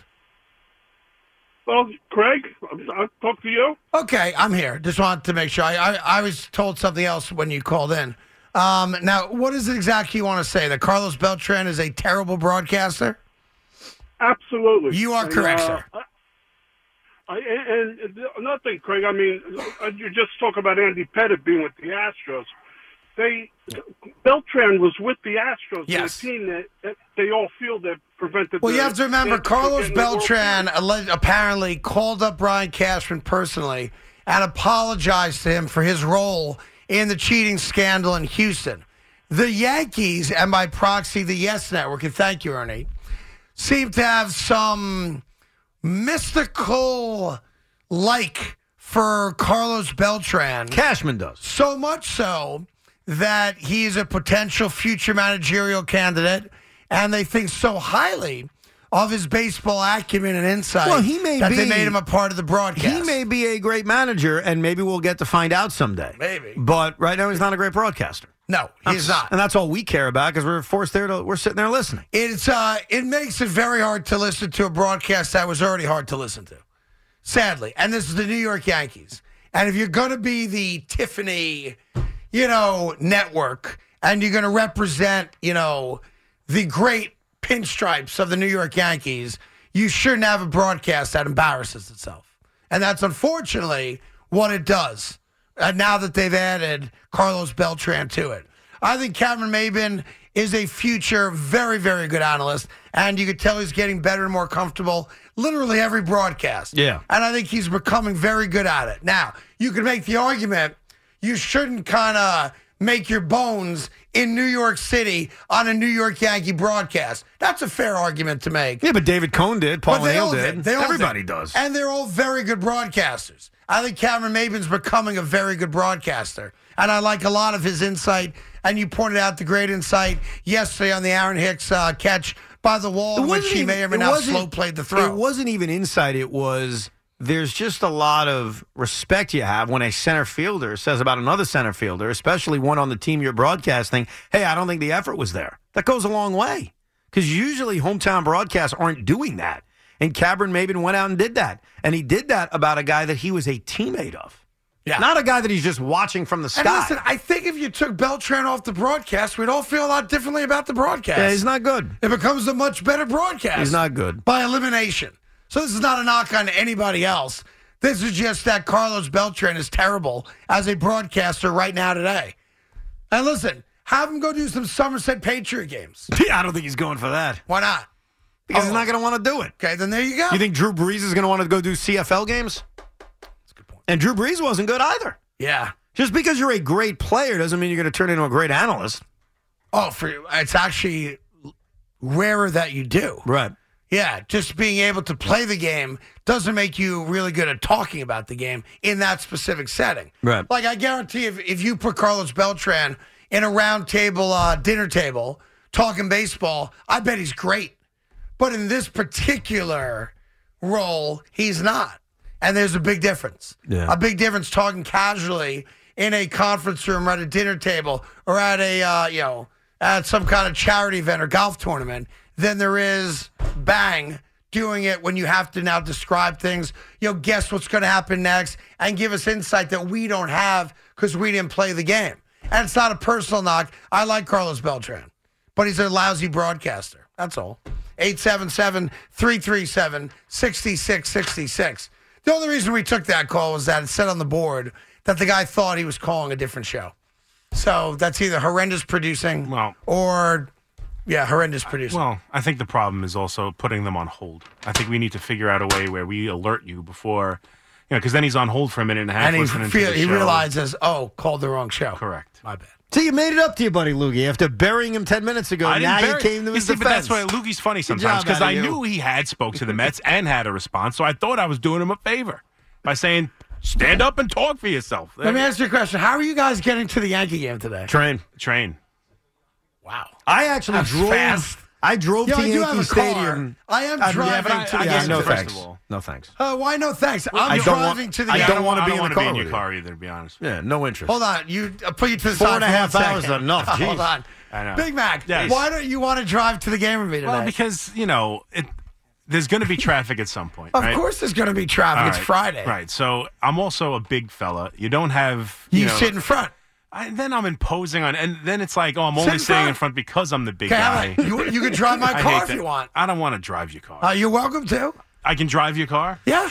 Well, Craig, I'll talk to you. Okay, I'm here. Just wanted to make sure. I, I, I was told something else when you called in. Um, now, what is it exactly you want to say? That Carlos Beltran is a terrible broadcaster? Absolutely. You are And, correct, uh, sir. I, and, and another thing, Craig, I mean, you just talk about Andy Pettitte being with the Astros. They Beltran was with the Astros, Yes. the team that, that they all feel that prevented. Well, the, you have to remember, that- Carlos getting the World Beltran alle- apparently called up Brian Cashman personally and apologized to him for his role in the cheating scandal in Houston. The Yankees, and by proxy, the Yes Network, and thank you, Ernie, seem to have some mystical like for Carlos Beltran. Cashman does. So much so that he's a potential future managerial candidate, and they think so highly of his baseball acumen and insight Well, he may that be, they made him a part of the broadcast. He may be a great manager, and maybe we'll get to find out someday. Maybe. But right now, he's not a great broadcaster. No, he's That's- not. And that's all we care about because we're forced there to, we're sitting there listening. It's uh, it makes it very hard to listen to a broadcast that was already hard to listen to, sadly. And this is the New York Yankees. And if you're going to be the Tiffany, you know, network, and you're going to represent, you know, the great pinstripes of the New York Yankees, you shouldn't have a broadcast that embarrasses itself. And that's unfortunately what it does. Uh, now that they've added Carlos Beltran to it. I think Cameron Maybin is a future very, very good analyst, and you could tell he's getting better and more comfortable literally every broadcast. Yeah. And I think he's becoming very good at it. Now, you can make the argument you shouldn't kind of make your bones in New York City on a New York Yankee broadcast. That's a fair argument to make. Yeah, but David Cohn did. Paul But they O'Neill all did. They all Everybody did. does. And they're all very good broadcasters. I think Cameron Maybin's becoming a very good broadcaster. And I like a lot of his insight. And you pointed out the great insight yesterday on the Aaron Hicks uh, catch by the wall, It in which wasn't he even- may or may it not wasn't- slow played the throw. It wasn't even insight. It was there's just a lot of respect you have when a center fielder says about another center fielder, especially one on the team you're broadcasting, hey, I don't think the effort was there. That goes a long way because usually hometown broadcasts aren't doing that. And Cameron Maybin went out and did that. And he did that about a guy that he was a teammate of. Yeah. Not a guy that he's just watching from the sky. And listen, I think if you took Beltran off the broadcast, we'd all feel a lot differently about the broadcast. Yeah, he's not good. It becomes a much better broadcast. He's not good. By elimination. So this is not a knock on anybody else. This is just that Carlos Beltran is terrible as a broadcaster right now today. And listen, have him go do some Somerset Patriot games. Yeah, I don't think he's going for that. Why not? Because Oh. he's not going to want to do it. Okay, then there you go. You think Drew Brees is going to want to go do C F L games? That's a good point. And Drew Brees wasn't good either. Yeah. Just because you're a great player doesn't mean you're going to turn into a great analyst. Oh, for it's actually rarer that you do. Right. Yeah, just being able to play the game doesn't make you really good at talking about the game in that specific setting. Right. Like, I guarantee if, if you put Carlos Beltran in a round table, uh, dinner table, talking baseball, I bet he's great. But in this particular role, he's not. And there's a big difference. Yeah. A big difference talking casually in a conference room or at a dinner table or at a, uh, you know, at some kind of charity event or golf tournament than there is bang doing it when you have to now describe things, you know, guess what's going to happen next and give us insight that we don't have because we didn't play the game. And it's not a personal knock. I like Carlos Beltran, but he's a lousy broadcaster. That's all. eight seven seven, three three seven, six six six six. The only reason we took that call was that it said on the board that the guy thought he was calling a different show. So that's either horrendous producing Well, or, yeah, horrendous producing. Well, I think the problem is also putting them on hold. I think we need to figure out a way where we alert you before, you know, because then he's on hold for a minute and a half and he, listening feel, to the he show. realizes, oh, called the wrong show. Correct. My bad. So you made it up to your buddy Loogie after burying him ten minutes ago. I didn't now you bury- came to you his see, defense. but that's why Loogie's funny Good sometimes job because out I of you. knew he had spoke to the Mets and had a response, so I thought I was doing him a favor by saying, stand up and talk for yourself. Let me ask you a question. How are you guys getting to the Yankee game today? Train. Train. Wow. I actually That's drove. fast. I drove Yo, to I do have Yankee a car. Stadium. I am Uh, driving yeah, but I- to the I- Yankee No first thanks. of all. No thanks. Uh, why no thanks? I'm I don't driving want- to the I Yankee don't want to I be don't in want the to be car in your with car either, to be honest. Yeah, no interest. Hold on. You I'll put you to the Four side and a for half one hours second. is enough. Hold Jeez. on. I know. Big Mac, Yes. why don't you want to drive to the game with me today? Well, because, you know, it, there's going to be traffic at some point. of right? course there's going to be traffic. All It's right. Friday. Right. So I'm also a big fella. You don't have. You, You, know, sit in front. I, then I'm imposing on, and then it's like, oh, I'm Sit only in staying front. in front because I'm the big Okay, how guy. about- you, you can drive my I car hate if that. you want. I don't want to drive your car. Uh, you're welcome to. I can drive your car. Yeah.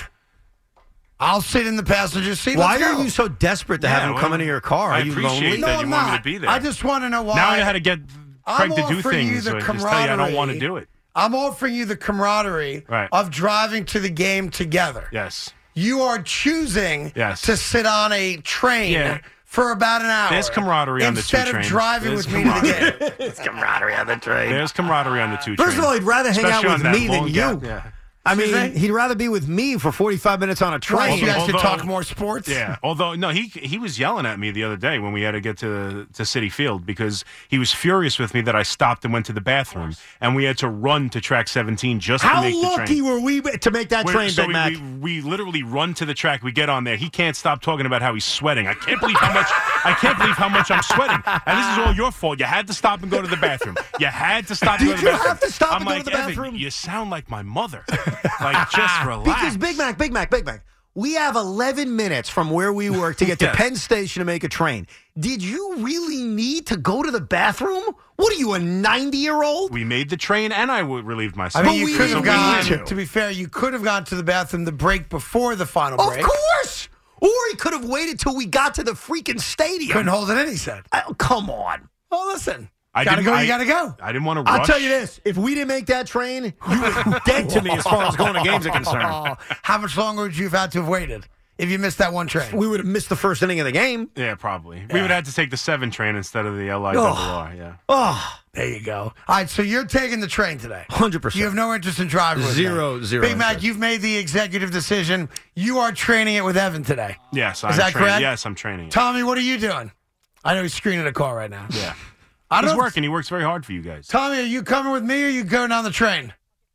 I'll sit in the passenger seat. Why Let's are go. you so desperate to Yeah, have him well, come into your car? Are I you appreciate lonely? No, that I'm you want me not. to be there. I just want to know why. Now I know how to get Craig I'm to do offering you things. the So I just tell you I don't want to camaraderie. do it. I'm offering you the camaraderie Right. of driving to the game together. Yes. You are choosing Yes. to sit on a train Yeah. for about an hour. There's camaraderie on the two instead of train. driving There's with me to the camaraderie. game. It's camaraderie on the train. There's camaraderie on the two First train. of all, he'd rather hang out Especially with on that me than long you. gap. Yeah. I mean, Excuse me? he'd rather be with me for forty-five minutes on a Right, train. you guys could Although- talk more sports. Yeah. Although no, he he was yelling at me the other day when we had to get to to City Field because he was furious with me that I stopped and went to the bathroom and we had to run to track seventeen just How to make the train. lucky were we to make that We're- train, so Big we, Mac? we, we literally run to the track. We get on there. He can't stop talking about how he's sweating. I can't believe how much. I can't believe how much I'm sweating. And this is all your fault. You had to stop and go to the bathroom. You had to stop. and Did go to the you bathroom. have to stop I'm and go to like, the Evan, bathroom? you sound like my mother. Like just relax. Because Big Mac, Big Mac, Big Mac. we have eleven minutes from where we work to get to Yes. Penn Station to make a train. Did you really need to go to the bathroom? What are you, a ninety-year-old? We made the train, and I w- relieved myself. I mean, you we could didn't have need gone, to. to be fair, you could have gone to the bathroom the break before the final Of break. course! Or he could have waited till we got to the freaking stadium. Couldn't hold it in, he said. Oh, come on. Oh, listen. I gotta didn't- go, I- you gotta go. I didn't want to rush. I'll tell you this. If we didn't make that train, you were dead to me as far as going to games are concerned. Oh, how much longer would you have had to have waited if you missed that one train? We would have missed the first inning of the game. Yeah, probably. We would have to take the seven train instead of the L I R R, yeah. Oh, There you go. All right, so you're taking the train today. one hundred percent. You have no interest in driving with Zero, me. zero Big Mac, interest. you've made the executive decision. You are training it with Evan today. Yes, I'm Is that train- correct? Yes, I'm training it. Tommy, what are you doing? I know he's screening a car right now. Yeah. I He's don't- working. He works very hard for you guys. Tommy, are you coming with me or are you going on the train?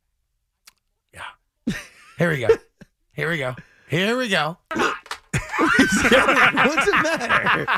Yeah. Here we go. Here we go. Here we go. What's the matter?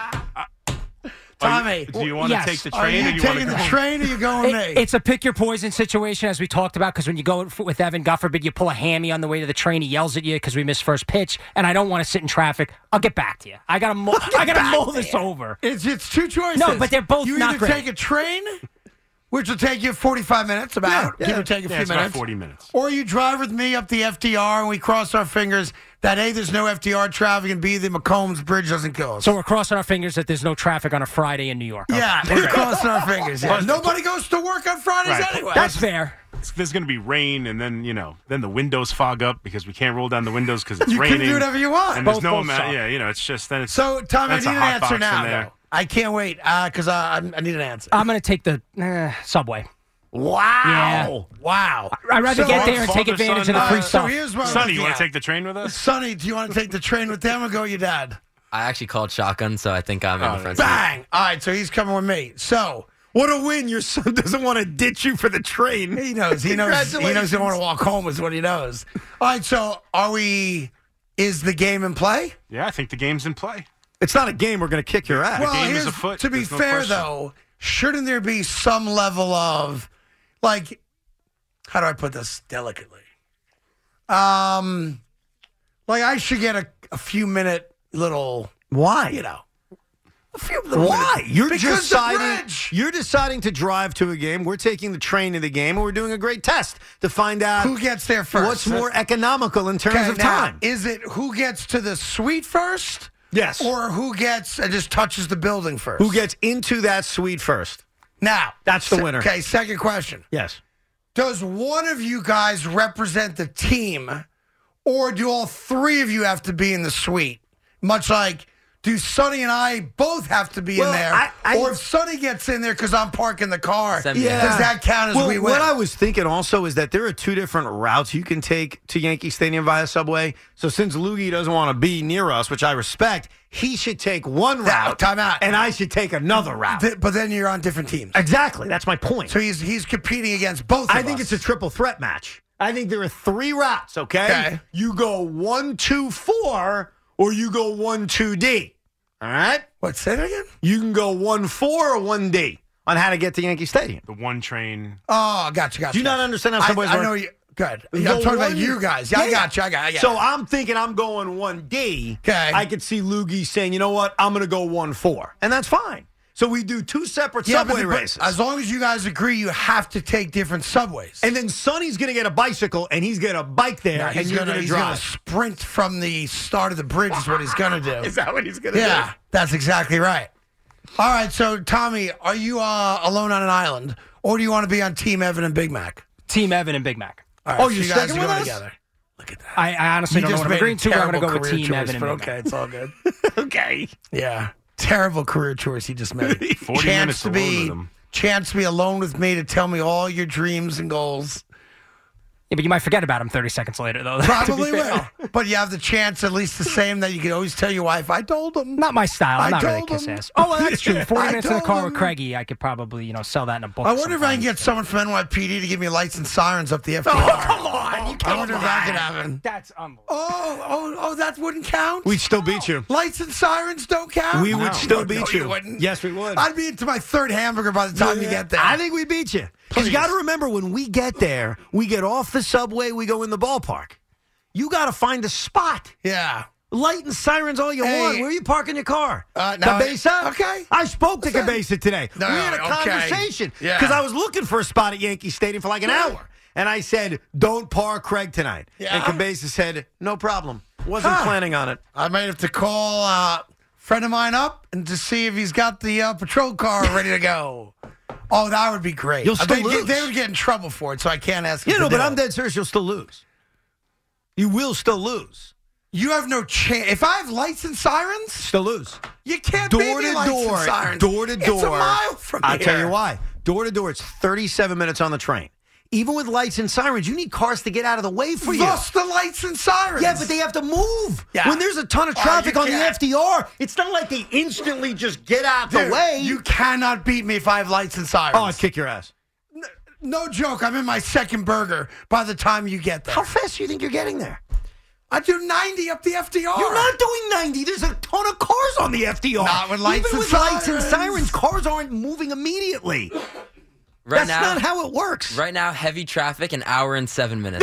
Tommy. Do you want to Yes. take the Are train you or you want taking to the go? train or you going with It- me? it's a pick your poison situation, as we talked about, because when you go f- with Evan, God forbid you pull a hammy on the way to the train, he yells at you because we missed first pitch, and I don't want to sit in traffic. I'll get back to you. I gotta, mo- I gotta back mull to this you. over. It's it's two choices. No, but they're both you not either great. take a train, which will take you forty-five minutes, about Yeah, give yeah. or take a Yeah, few it's about minutes, forty minutes. or you drive with me up the F D R and we cross our fingers that A, there's no F D R traffic, and B, the McCombs Bridge doesn't kill us. So we're crossing our fingers that there's no traffic on a Friday in New York. yeah, Okay. we're crossing our fingers. Yeah. Plus- Nobody goes to work on Fridays Right. anyway. That's fair. There's going to be rain, and then, you know, then the windows fog up because we can't roll down the windows because it's You can raining. do whatever you want. And there's Both- no both amount. suck. Yeah, you know, it's just, then it's. So, Tommy, I that's need a an hot answer box in now, there. though. I can't wait because I, I need an answer. I'm going to take the uh, subway. Wow. Yeah. Wow. I'd rather So- get there and take Father, advantage son, of the free Uh, stuff. So here's what I'm Sonny, you looking want at. to take the train with us? Sonny, do you want to take the train with them or go with your dad? I actually called shotgun, so I think I'm in the front seat. Bang! All right, so he's coming with me. So What a win. Your son doesn't want to ditch you for the train. he knows. He knows. He knows he want to Congratulations. walk home is what he knows. All right, so are we? Is the game in play? Yeah, I think the game's in play. It's not a game. We're going to kick your ass. Well, game is here's- afoot. to be There's no fair, question. though, shouldn't there be some level of, like, how do I put this delicately? Um, like I should get a, a few minute little, Why? you know, a few little Why? minute- You're because the deciding. bridge. You're deciding to drive to a game. We're taking the train to the game, and we're doing a great test to find out Who gets there first? what's more economical in terms Okay, of now, time. is it who gets to the suite first? Yes. Or who gets and just touches the building first? Who gets into that suite first? now? That's the se- winner. Okay, second question. Yes. Does one of you guys represent the team, or do all three of you have to be in the suite? Much like, do Sonny and I both have to be Well, in there? I- I- or if Sonny gets in there because I'm parking the car, Send me Yeah. does that count as well, we win? What I was thinking also is that there are two different routes you can take to Yankee Stadium via subway. So since Loogie doesn't want to be near us, which I respect, he should take one Now, route. time out. And I should take another route. Th- but then you're on different teams. Exactly. That's my point. So he's he's competing against both I of think us. it's a triple threat match. I think there are three routes, okay? Okay. You go one, two, four, or you go one, two, D. All right? What, say it again? You can go one, four, or one, D on how to get to Yankee Stadium. The one train. Oh, gotcha, gotcha. Do you not gotcha. understand how I- subways I, work? know you. Good. You I'm go talking about one- you guys. Yeah, I got you. I got. I got. So I'm thinking I'm going one D. Okay. I could see Loogie saying, you know what, I'm going to go one four, and that's fine. So we do two separate yeah, but subway the- but races. as long as you guys agree, you have to take different subways. And then Sonny's going to get a bicycle, and he's going to bike there, Yeah, and he's you're gonna, going to he's gonna drive. sprint from the start of the bridge. Is what he's gonna do. Is that what he's going to Yeah, do? that's exactly right. All right, so Tommy, are you uh, alone on an island, or do you want to be on Team Evan and Big Mac? Team Evan and Big Mac. All right, Oh, so you're you guys sticking are with going us? together. Look at that. I, I honestly You don't know just what I'm made agreeing a to, but I'm going to terrible go with career Team choice, Evan and but Big okay, Mac. it's all good. Okay. Yeah, terrible career choice he just made. forty chance minutes to alone be, with him. chance to be alone with me to tell me all your dreams and goals. Yeah, but you might forget about him thirty seconds later, though. to be Probably fair. will. But you have the chance at least to say him that you can always tell your wife, I told him. Not my style. I'm I not really told kiss him. ass. Oh, well, that's true. forty I minutes in the told car him. with Craigie, I could probably, you know, sell that in a book. I wonder if I can sometime. get someone from N Y P D to give me lights and sirens up the F D R. Oh, come on. You I can't wonder if that could happen. That's unbelievable. Oh, oh, oh, that wouldn't count? We'd still beat you. Lights and sirens don't count? We would No. still No, beat no, you. you wouldn't. Yes, we would. I'd be into my third hamburger by the time you get there. I think we beat you. Because you got to remember, when we get there, we get off the subway, we go in the ballpark. You got to find a spot. Yeah. Light and sirens all you Hey. want. Where are you parking your car? Uh, no, Cabeza? okay. I spoke to What's that? Cabeza today. No, we had a okay. conversation Yeah. because I was looking for a spot at Yankee Stadium for like an hour. And I said, don't park Craig tonight. Yeah. And Cabeza said, no problem. Wasn't Huh. planning on it. I might have to call a friend of mine up and to see if he's got the uh, patrol car ready to go. Oh, that would be great. You'll Uh, still they, lose. they would get in trouble for it, so I can't ask him You to know, do but I'm it. dead serious. You'll still lose. You will still lose. You have no chance. If I have lights and sirens, Still lose. you can't Door beat me to lights and door. sirens. Door to door. It's a mile from I'll here. tell you why. Door to door, it's thirty-seven minutes on the train. Even with lights and sirens, you need cars to get out of the way for you. Thus the lights and sirens. Yeah, but they have to move. Yeah. When there's a ton of Oh, traffic you on the can't. F D R, it's not like they instantly just get out Dude, the way. You cannot beat me if I have lights and sirens. Oh, I'd kick your ass. No joke. I'm in my second burger by the time you get there. How fast do you think you're getting there? I do ninety up the F D R. You're not doing ninety. There's a ton of cars on the F D R. Not with lights Even and with lights and sirens. sirens, cars aren't moving immediately. Right That's now, not how it works. Right now, heavy traffic, an hour and seven minutes.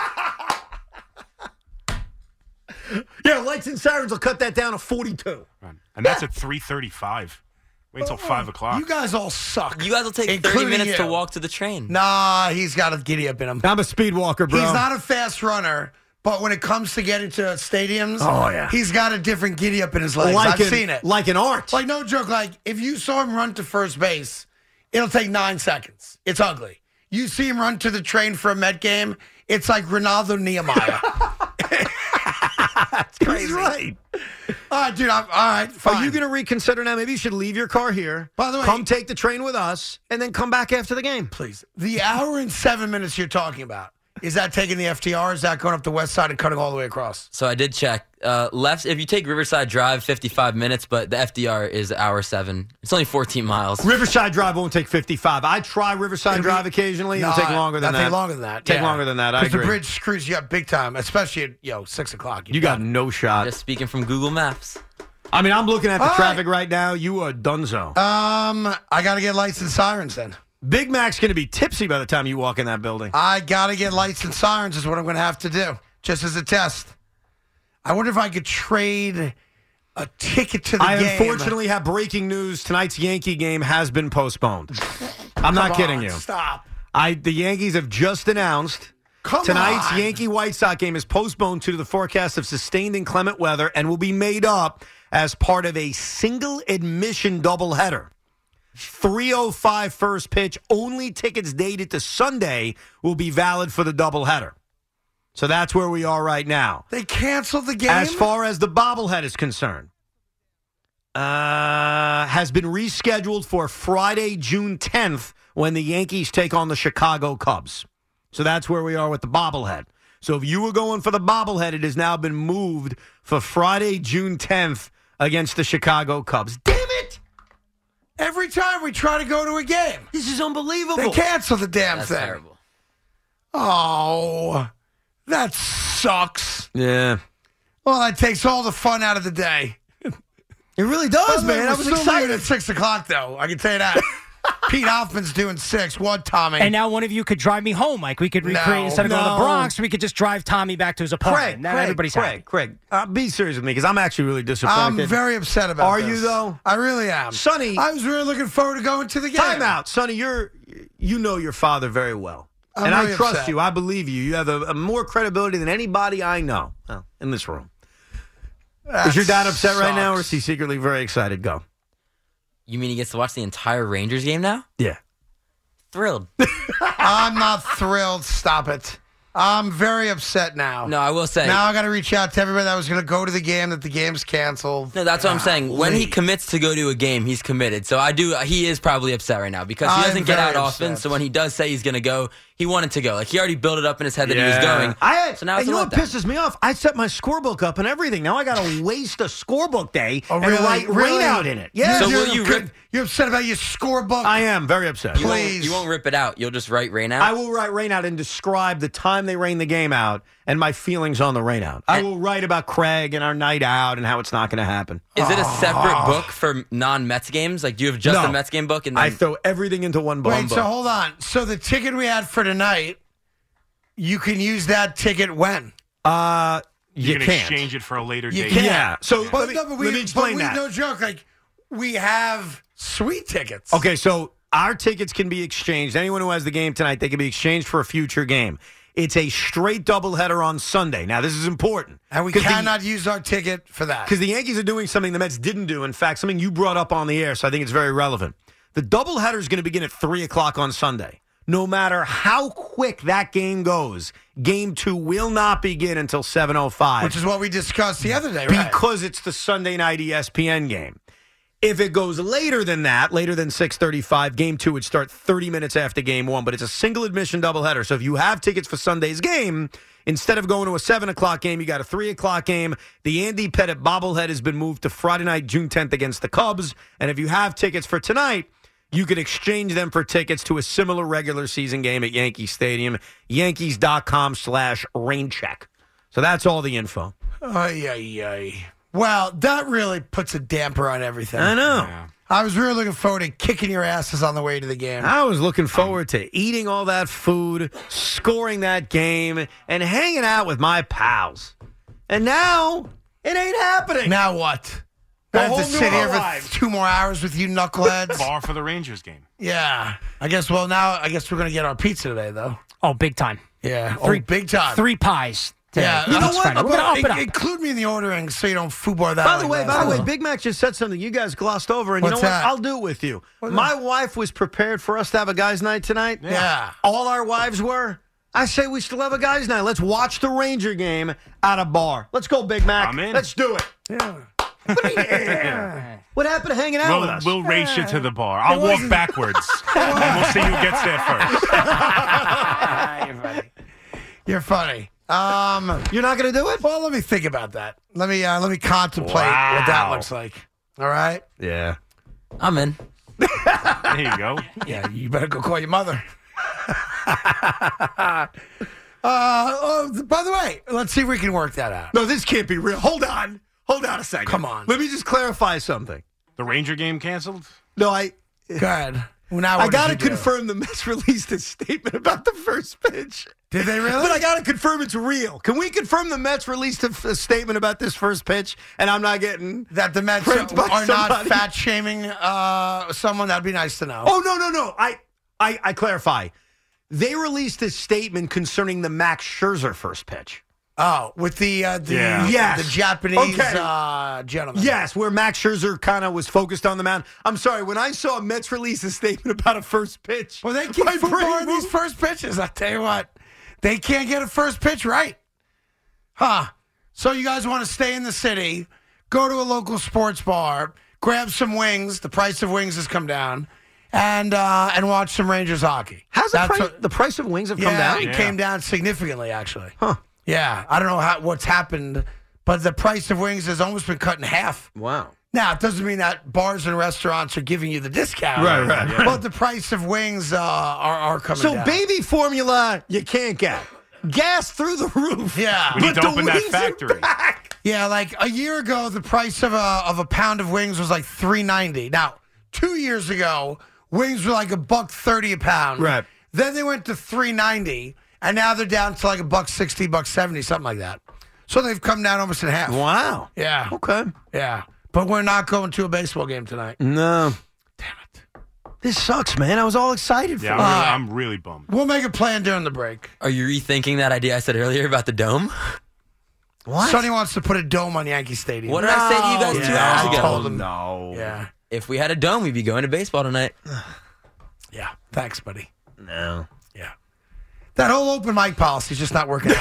Yeah, lights and sirens will cut that down to forty-two. And that's at three thirty-five. Wait until five o'clock. You guys all suck. You guys will take thirty Including minutes to you. walk to the train. Nah, he's got a giddy up in him. I'm a speed walker, bro. He's not a fast runner, but when it comes to getting to stadiums, Oh, yeah. he's got a different giddy up in his legs. like I've an, seen it. Like an art. Like, no joke. Like, if you saw him run to first base, it'll take nine seconds. It's ugly. You see him run to the train for a Met game, it's like Ronaldo Nehemiah. That's crazy. He's right. All right, dude. I'm, all right, fine. Are you going to reconsider now? Maybe you should leave your car here. By the way- come take the train with us, and then come back after the game. Please. The hour and seven minutes you're talking about, is that taking the F T R? Or is that going up the west side and cutting all the way across? So I did check. Uh, left, if you take Riverside Drive, fifty-five minutes, but the F D R is hour seven. It's only fourteen miles. Riverside Drive won't take fifty-five. I try Riverside It'll be- Drive occasionally. It'll No, take longer than that'll that. take longer than that. Take yeah. longer than that. I Because agree. the bridge screws you up big time, especially at, you know, six o'clock. you got no shot. Just speaking from Google Maps. I mean, I'm looking at the All traffic right now. You are donezo. Um, I got to get lights and sirens then. Big Mac's going to be tipsy by the time you walk in that building. I got to get lights and sirens is what I'm going to have to do, just as a test. I wonder if I could trade a ticket to the I game. unfortunately have breaking news. Tonight's Yankee game has been postponed. I'm not Come kidding on, you. Stop. I the Yankees have just announced Come tonight's on. Yankee White Sox game is postponed due to the forecast of sustained inclement weather and will be made up as part of a single admission doubleheader. three oh five first pitch. Only tickets dated to Sunday will be valid for the doubleheader. So that's where we are right now. They canceled the game? As far as the bobblehead is concerned, uh, has been rescheduled for Friday, June tenth, when the Yankees take on the Chicago Cubs. So that's where we are with the bobblehead. So if you were going for the bobblehead, it has now been moved for Friday, June tenth against the Chicago Cubs. Damn it! Every time we try to go to a game, This is unbelievable. they cancel the damn That's thing. terrible. Oh, that sucks. Yeah. Well, that takes all the fun out of the day. It really does, man. I was still excited. leaving at six o'clock, though. I can tell you that. Pete Hoffman's doing six. What, Tommy? And now one of you could drive me home, Mike. We could recreate No, instead of going to no. the Bronx, we could just drive Tommy back to his apartment. Craig, now Craig, everybody's Craig, happy. Craig, uh, be serious with me because I'm actually really disappointed. I'm very upset about Are this. you, though? I really am. Sonny- I was really looking forward to going to the game. Time out, Sonny. You're you know your father very well, I'm and I very trust upset. you. I believe you. You have a, a more credibility than anybody I know well, in this room. That is your dad upset right sucks. now, or is he secretly very excited? Go. You mean he gets to watch the entire Rangers game now? Yeah. Thrilled. I'm not thrilled. Stop it. I'm very upset now. No, I will say. Now I got to reach out to everybody that was going to go to the game, that the game's canceled. No, that's what I'm saying. When he Golly. commits to go to a game, he's committed. So I do. He is probably upset right now because he I'm doesn't get very out often. upset. So when he does say he's going to go, he wanted to go. Like he already built it up in his head that he was going. I had, so now and it's you a know what letdown. pisses me off? I set my scorebook up and everything. Now I got to waste a scorebook day Oh, and really? write Really? rain out in it. Yeah. So You're- will you you're- rip- You're upset about your scorebook? I am very upset. You won't, Please. you won't rip it out. You'll just write rain out. I will write rain out and describe the time they rain the game out and my feelings on the rain out. I And- will write about Craig and our night out and how it's not going to happen. Is it a separate book for non-Mets games? Like, do you have just No. a Mets game book? And then I throw everything into one book. Wait, so hold on. So the ticket we had for tonight, you can use that ticket when? Uh, You, you can can't. exchange it for a later You date. can't. Yeah. So But, let me, no, but we, let me explain but we, that. no joke. Like, we have sweet tickets. Okay, so our tickets can be exchanged. Anyone who has the game tonight, they can be exchanged for a future game. It's a straight doubleheader on Sunday. Now, this is important. And we 'Cause the- cannot use our ticket for that. Because the Yankees are doing something the Mets didn't do. In fact, something you brought up on the air, so I think it's very relevant. The doubleheader is going to begin at three o'clock on Sunday. No matter how quick that game goes, game two will not begin until seven oh five. Which is what we discussed the other day, right? Because it's the Sunday night E S P N game. If it goes later than that, later than six thirty-five, game two would start thirty minutes after game one, but it's a single admission doubleheader. So if you have tickets for Sunday's game, instead of going to a seven o'clock game, you got a three o'clock game. The Andy Pettit bobblehead has been moved to Friday night, June tenth against the Cubs. And if you have tickets for tonight, you could exchange them for tickets to a similar regular season game at Yankee Stadium, yankees.com slash rain check. So that's all the info. Ay, ay, ay. Well, that really puts a damper on everything. I know. I was really looking forward to kicking your asses on the way to the game. I was looking forward to eating all that food, scoring that game, and hanging out with my pals. And now, it ain't happening. Now what? The I have to whole new sit here lives. for two more hours with you knuckleheads. Bar for the Rangers game. Yeah. I guess, well, now, I guess we're going to get our pizza today, though. Oh, big time. Yeah. Three, oh, big time. Three pies. today. Yeah. You You know know what? what? We're gonna up it up. Include me in the ordering so you don't foobar that. By the like way, that. by the I way, will. Big Mac just said something you guys glossed over, and What's you know that? what? I'll do it with you. What's My wife was prepared for us to have a guys' night tonight. Yeah. All our wives were. I say we still have a guys' night. Let's watch the Ranger game at a bar. Let's go, Big Mac. I'm in. Let's do it. Yeah. Yeah. What happened to hanging out We'll, with us? we'll race you to the bar. I'll walk wasn't- backwards, and we'll see who gets there first. You're funny. You're funny. Um, You're not going to do it? Well, let me think about that. Let me uh, let me contemplate Wow. what that looks like. All right. Yeah. I'm in. There you go. Yeah, you better go call your mother. uh, oh, by the way, let's see if we can work that out. No, this can't be real. Hold on. Hold on a second. Come on. Let me just clarify something. The Ranger game canceled? No, I. Go ahead. Well, now I what got to did you do? confirm the Mets released a statement about the first pitch. Did they really? But I got to confirm it's real. Can we confirm the Mets released a, a statement about this first pitch and I'm not getting that the Mets pranked by are not somebody? fat shaming uh, someone? That'd be nice to know. Oh, no, no, no. I, I, I clarify. They released a statement concerning the Max Scherzer first pitch. Oh, with the uh, the, Yeah. Yes. the Japanese Okay. uh, gentleman. Yes, where Max Scherzer kind of was focused on the mound. I'm sorry, when I saw Mets release a statement about a first pitch. Well, they keep my brain footballing these moved. first pitches. I tell you what, they can't get a first pitch right. Huh. So you guys want to stay in the city, go to a local sports bar, grab some wings. The price of wings has come down. And uh, and watch some Rangers hockey. How's the, That's price, what- the price of wings have come yeah, down? it came down significantly, actually. Huh. Yeah, I don't know how, what's happened, but the price of wings has almost been cut in half. Wow. Now, it doesn't mean that bars and restaurants are giving you the discount. Right, right, right. But the price of wings uh, are, are coming So down. baby formula, you can't get. Gas through the roof. Yeah. We need But to the open that wings are factory. back. Yeah, like a year ago, the price of a of a pound of wings was like three ninety. Now, two years ago, wings were like a buck thirty a pound. Right. Then they went to three ninety, and now they're down to like a buck sixty, buck seventy, something like that. So they've come down almost in half. Wow. Yeah. Okay. Yeah. But we're not going to a baseball game tonight. No. Damn it. This sucks, man. I was all excited for Yeah, it. I'm really, I'm really bummed. We'll make a plan during the break. Are you rethinking that idea I said earlier about the dome? What? Sonny wants to put a dome on Yankee Stadium. What did I say to you guys two Yeah, hours I ago? told him. No. Yeah. If we had a dome, we'd be going to baseball tonight. Yeah. Thanks, buddy. No. Yeah. That whole open mic policy is just not working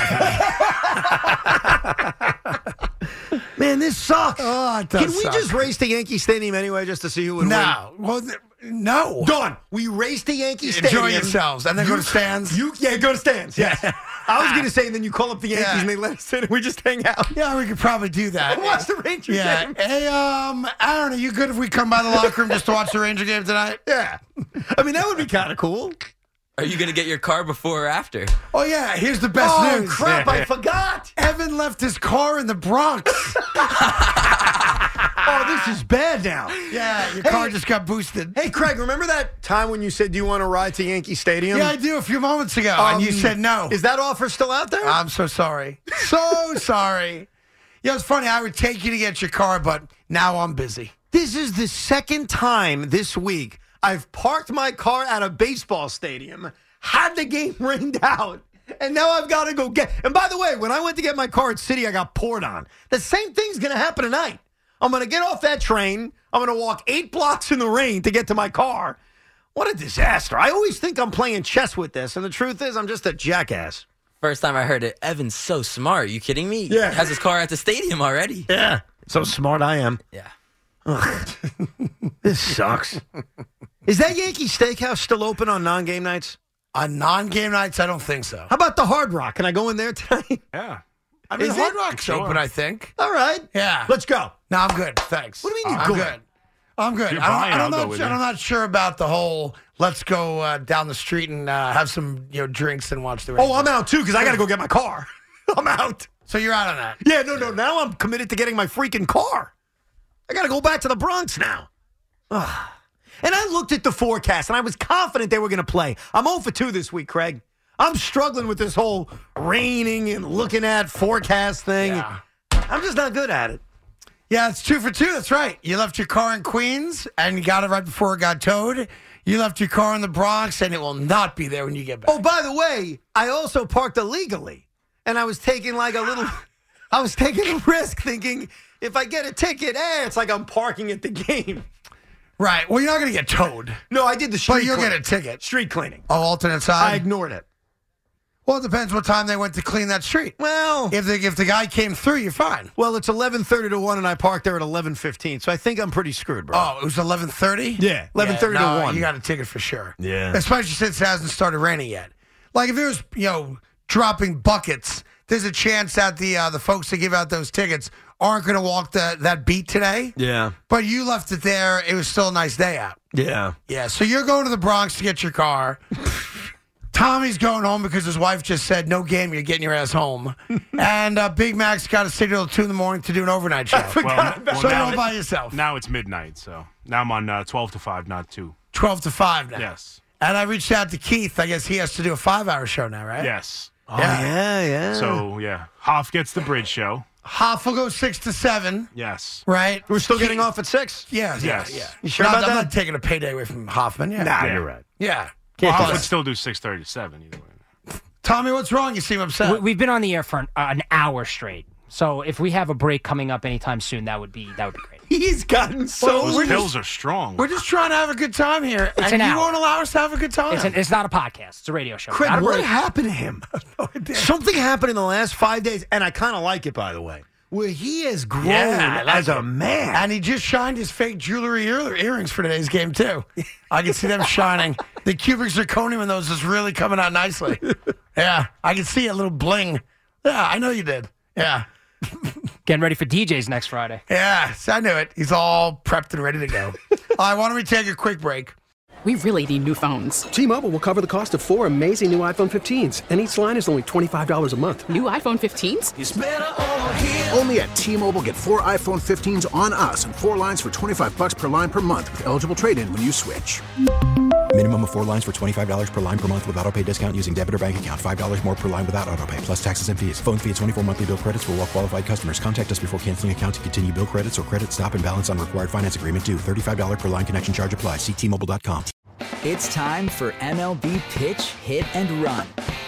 out for me. Man, this sucks. Oh, it does Can we suck. just race to Yankee Stadium anyway just to see who would win? No. Well, th- no. Done. We race to Yankee Stadium. Enjoy yourselves. And then go to stands. You, yeah, go to stands. Yes. I was going to say, then you call up the Yankees Yeah. and they let us in and we just hang out. Yeah, we could probably do that. Watch the Ranger Yeah. game. Hey, um, Aaron, are you good if we come by the locker room just to watch the Ranger game tonight? Yeah. I mean, that would be kind of cool. Are you going to get your car before or after? Oh, yeah. Here's the best Oh, news. crap. I forgot. Evan left his car in the Bronx. Oh, this is bad now. Yeah, your car just got boosted. Hey, Craig, remember that time when you said, do you want to ride to Yankee Stadium? Yeah, I do a few moments ago, Um, and you said no. Is that offer still out there? I'm so sorry. So sorry. Yeah, it's funny. I would take you to get your car, but now I'm busy. This is the second time this week I've parked my car at a baseball stadium, had the game rained out, and now I've got to go get. And by the way, when I went to get my car at City, I got poured on. The same thing's going to happen tonight. I'm going to get off that train. I'm going to walk eight blocks in the rain to get to my car. What a disaster. I always think I'm playing chess with this, and the truth is I'm just a jackass. First time I heard it, Evan's so smart. You kidding me? Yeah. Has his car at the stadium already. Yeah. So smart I am. Yeah. Ugh. This sucks. Is that Yankee Steakhouse still open on non-game nights? On non-game nights, I don't think so. How about the Hard Rock? Can I go in there tonight? Yeah. I mean, Is Hard it? Rock's Sure. open, I think. All right. Yeah. Let's go. No, I'm good. Thanks. What do you mean you're I'm good? good. I'm good. You're I don't, buying, I don't I'll know. go with I'm you. not sure about the whole. Let's go uh, down the street and uh, have some, you know, drinks and watch the. Oh, I'm out too because I got to go get my car. I'm out. So you're out on that. Yeah, no, no. Now I'm committed to getting my freaking car. I got to go back to the Bronx now. Ugh. And I looked at the forecast and I was confident they were going to play. I'm oh for two this week, Craig. I'm struggling with this whole raining and looking at forecast thing. Yeah. I'm just not good at it. Yeah, it's two for two. That's right. You left your car in Queens and you got it right before it got towed. You left your car in the Bronx and it will not be there when you get back. Oh, by the way, I also parked illegally. And I was taking like a little, I was taking a risk thinking if I get a ticket, eh, it's like I'm parking at the game. Right. Well, you're not going to get towed. No, I did the street But you'll cleaning. get a ticket. Street cleaning. Oh, alternate I side? ignored it. Well, it depends what time they went to clean that street. Well, If the, if the guy came through, you're fine. well, it's eleven thirty to one, and I parked there at eleven fifteen, so I think I'm pretty screwed, bro. Oh, it was eleven thirty? Yeah, eleven thirty no, to one. You got a ticket for sure. Yeah. Especially since it hasn't started raining yet. Like, if it was, you know, dropping buckets, there's a chance that the uh, the folks that give out those tickets aren't going to walk the, that beat today. Yeah. But you left it there. It was still a nice day out. Yeah. Yeah, so you're going to the Bronx to get your car. Tommy's going home because his wife just said, no game, you're getting your ass home. and uh, Big Mac's got to stay till two in the morning to do an overnight show. Well, well, so you're now all it- by yourself. Now it's midnight, so now I'm on uh, twelve to five, not two. twelve to five now. Yes. And I reached out to Keith. I guess he has to do a five-hour show now, right? Yes. Oh, yeah, yeah. So, yeah. Hoff gets the bridge show. Hoff will go six to seven, Yes. right? We're still getting off at six? Yeah, yeah, Yes. yeah. You sure No, about I'm that? not taking a payday away from Hoffman. Yeah. Nah, Yeah. you're right. Yeah. Can't Hoff do would that. still do six thirty to seven either way. Tommy, what's wrong? You seem upset. We- We've been on the air for an, uh, an hour straight. So if we have a break coming up anytime soon, that would be that would be great. He's gotten so... Those we're pills just- are strong. We're just trying to have a good time here. It's and an you hour. won't allow us to have a good time. It's, an, it's not a podcast. It's a radio show. Craig, Not a what break. happened to him? Something happened in the last five days, and I kind of like it, by the way, where he has grown Yeah, I like as a it. man. And he just shined his fake jewelry ear- earrings for today's game, too. I can see them shining. The cubic zirconium in those is really coming out nicely. Yeah, I can see a little bling. Yeah, I know you did. Yeah. Getting ready for D Js next Friday. Yeah, I knew it. He's all prepped and ready to go. All right, why don't we take a quick break? We really need new phones. T-Mobile will cover the cost of four amazing new iPhone fifteens, and each line is only twenty-five dollars a month. New iPhone fifteens? Only at T-Mobile, get four iPhone fifteens on us and four lines for twenty-five bucks per line per month with eligible trade-in when you switch. Minimum of four lines for twenty-five dollars per line per month with autopay discount using debit or bank account. five dollars more per line without autopay, plus taxes and fees. Phone fee at twenty-four monthly bill credits for well-qualified customers. Contact us before canceling account to continue bill credits or credit stop and balance on required finance agreement due. thirty-five dollars per line connection charge applies. See T Mobile dot com. It's time for M L B Pitch, Hit, and Run,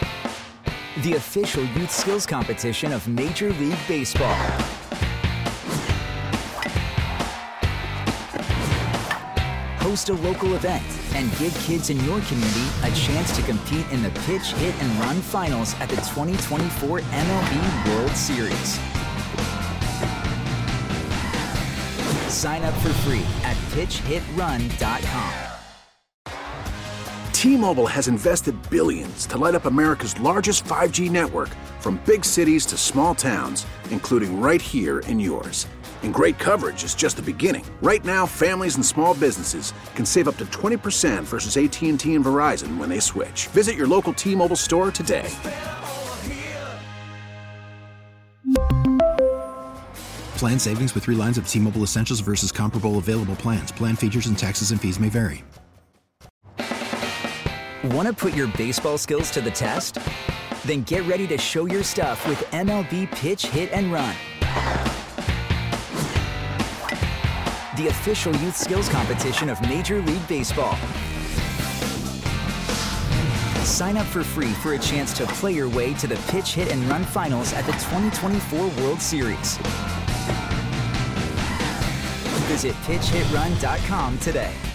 the official youth skills competition of Major League Baseball. Host a local event and give kids in your community a chance to compete in the Pitch, Hit, and Run finals at the twenty twenty-four M L B World Series. Sign up for free at pitch hit run dot com. T-Mobile has invested billions to light up America's largest five G network, from big cities to small towns, including right here in yours. And great coverage is just the beginning. Right now, families and small businesses can save up to twenty percent versus A T and T and Verizon when they switch. Visit your local T-Mobile store today. Plan savings with three lines of T-Mobile Essentials versus comparable available plans. Plan features and taxes and fees may vary. Want to put your baseball skills to the test? Then get ready to show your stuff with M L B Pitch Hit and Run, the official youth skills competition of Major League Baseball. Sign up for free for a chance to play your way to the Pitch Hit and Run Finals at the twenty twenty-four World Series. Visit pitch hit run dot com today.